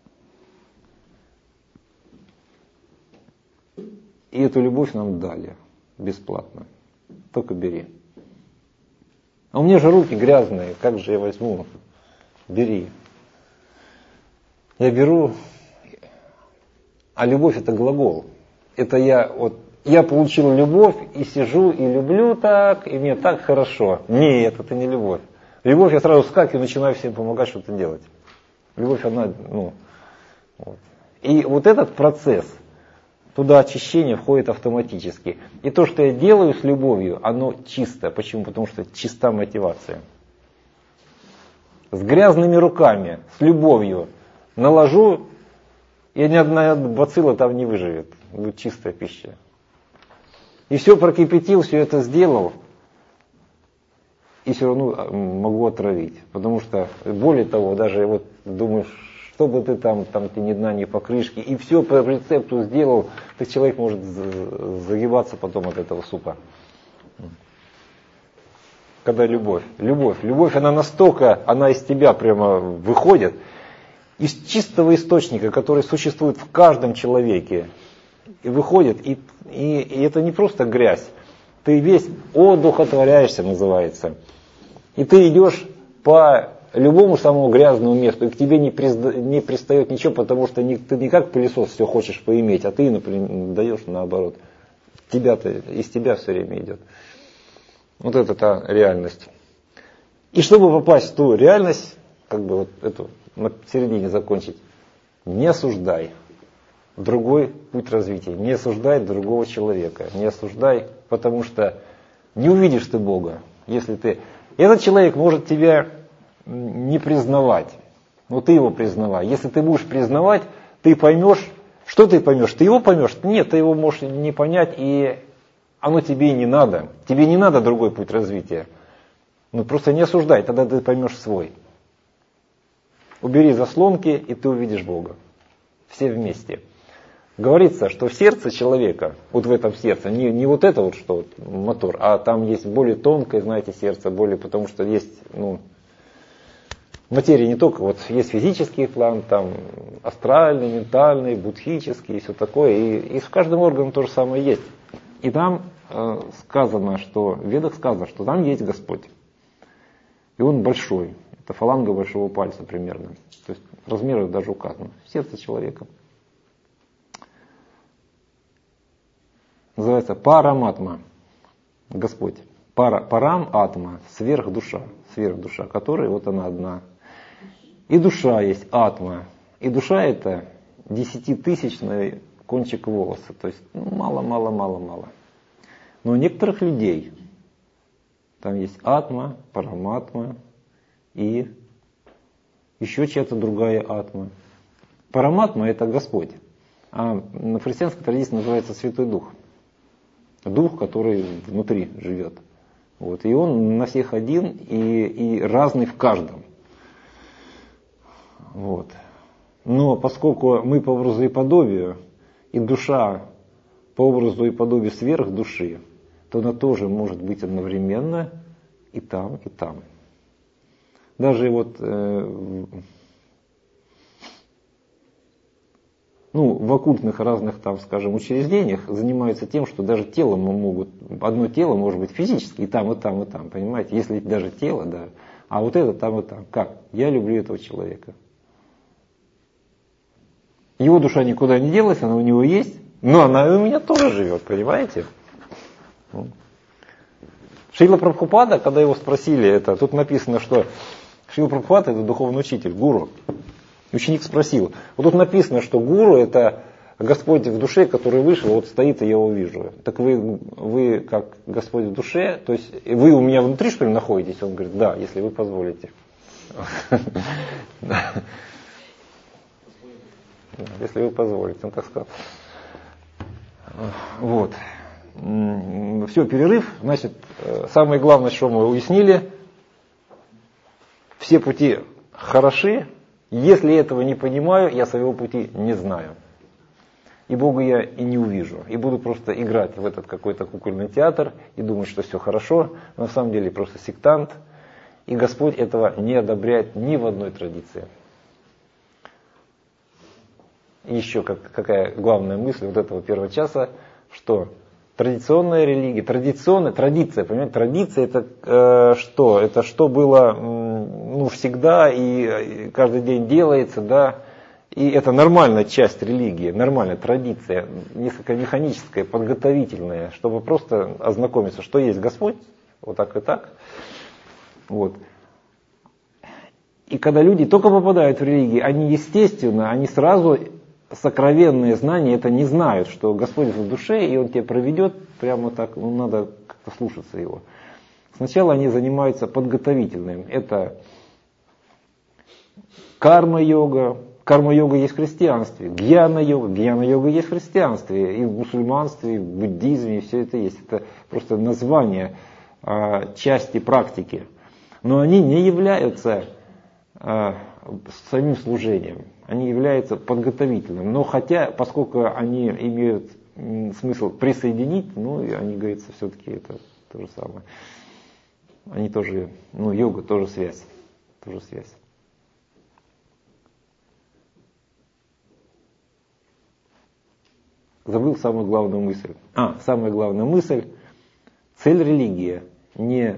И эту любовь нам дали бесплатно. Только бери. А у меня же руки грязные, как же я возьму? Бери. Я беру, а любовь это глагол. Это я получил любовь и сижу и люблю так, и мне так хорошо. Нет, это не любовь. Любовь, я сразу вскакиваю и начинаю всем помогать что-то делать. Любовь, она, вот. И вот этот процесс, туда очищение входит автоматически. И то, что я делаю с любовью, оно чистое. Почему? Потому что чиста мотивация. С грязными руками, с любовью наложу, и ни одна бацилла там не выживет. Будет чистая пища. И все прокипятил, все это сделал, и все равно могу отравить. Потому что, более того, даже вот думаешь, что бы ты там ни дна, ни покрышки, и все по рецепту сделал, так человек может загибаться потом от этого супа. Когда любовь, она настолько, она из тебя прямо выходит, из чистого источника, который существует в каждом человеке, и выходит, и это не просто грязь, ты весь одухотворяешься, называется. И ты идешь по любому самому грязному месту, и к тебе не пристает ничего, потому что ты не как пылесос все хочешь поиметь, а ты, например, даешь наоборот. Из тебя все время идет. Вот это та реальность. И чтобы попасть в ту реальность, как бы вот эту на середине закончить, не осуждай другой путь развития, не осуждай другого человека, не осуждай, потому что не увидишь ты Бога, если ты... Этот человек может тебя не признавать, но ты его признавай. Если ты будешь признавать, ты поймешь, что ты поймешь? Ты его поймешь? Нет, ты его можешь не понять, и оно тебе и не надо. Тебе не надо другой путь развития. Ну просто не осуждай, тогда ты поймешь свой. Убери заслонки, и ты увидишь Бога. Все вместе. Говорится, что в сердце человека, вот в этом сердце, не вот это вот, что мотор, а там есть более тонкое, знаете, сердце, потому что есть, материя не только, вот есть физический план, там астральный, ментальный, будхический и все такое, и в каждом органе то же самое есть. И там сказано, что, в Ведах сказано, что там есть Господь. И он большой, это фаланга большого пальца примерно, то есть размеры даже указаны, в сердце человека. Называется параматма, Господь. Парам атма, сверхдуша, которая вот она одна. И душа есть атма. И душа это 10-тысячный кончик волоса. То есть мало. Но у некоторых людей там есть атма, параматма и еще чья-то другая атма. Параматма это Господь. А на христианской традиции называется Святой Дух. Дух, который внутри живет. Вот. И он на всех один и разный в каждом. Вот. Но поскольку мы по образу и подобию, и душа по образу и подобию сверх души, то она тоже может быть одновременно и там, и там. Даже вот в оккультных разных там, скажем, учреждениях занимаются тем, что даже телом могут, одно тело может быть физически и там, понимаете, если даже тело, да, а вот это там и там. Как? Я люблю этого человека. Его душа никуда не делась, она у него есть, но она у меня тоже живет, понимаете? Шрила Прабхупада, когда его спросили, тут написано, что Шрила Прабхупада это духовный учитель, гуру. Ученик спросил, вот тут написано, что гуру это Господь в душе, который вышел, вот стоит и я его вижу. Так вы как Господь в душе, то есть вы у меня внутри что ли находитесь? Он говорит, да, если вы позволите. Если вы позволите, он так сказал. Вот. Все, перерыв. Значит, самое главное, что мы уяснили, все пути хороши. Если этого не понимаю, я своего пути не знаю. И Бога я и не увижу. И буду просто играть в этот какой-то кукольный театр и думать, что все хорошо. Но на самом деле просто сектант. И Господь этого не одобряет ни в одной традиции. И еще какая главная мысль вот этого первого часа, что традиционная религия, традиция, понимаете, традиция это что? Это что было всегда и каждый день делается, да, и это нормальная часть религии, нормальная традиция, несколько механическая, подготовительная, чтобы просто ознакомиться, что есть Господь, вот так и так, вот. И когда люди только попадают в религию, они сразу сокровенные знания это не знают, что Господь в душе, и Он тебя проведет прямо так, надо как-то слушаться Его. Сначала они занимаются подготовительным. Это карма-йога. Карма-йога есть в христианстве. Гьяна-йога есть в христианстве. И в мусульманстве, и в буддизме, и все это есть. Это просто название части практики. Но они не являются самим служением. они являются подготовительным. Но хотя, поскольку они имеют смысл присоединить, ну, и они, говорится, все-таки это то же самое. Они тоже, ну, йога тоже связь. Тоже связь. Забыл самую главную мысль. Самая главная мысль. Цель религии не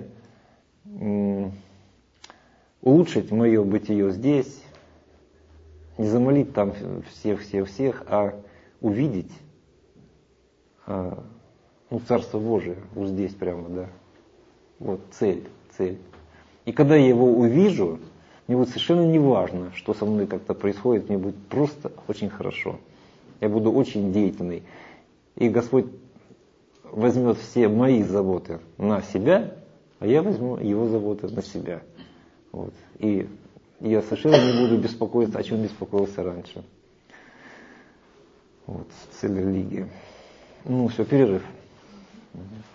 улучшить мое бытие здесь, не замолить там всех, а увидеть Царство Божие вот здесь прямо, да. Вот цель. И когда я его увижу, мне будет совершенно не важно, что со мной как-то происходит, мне будет просто очень хорошо. Я буду очень деятельный. И Господь возьмет все мои заботы на себя, а я возьму его заботы на себя. Вот. И я совершенно не буду беспокоиться, о чем беспокоился раньше. Вот, цель религии. Ну, все, перерыв. Угу.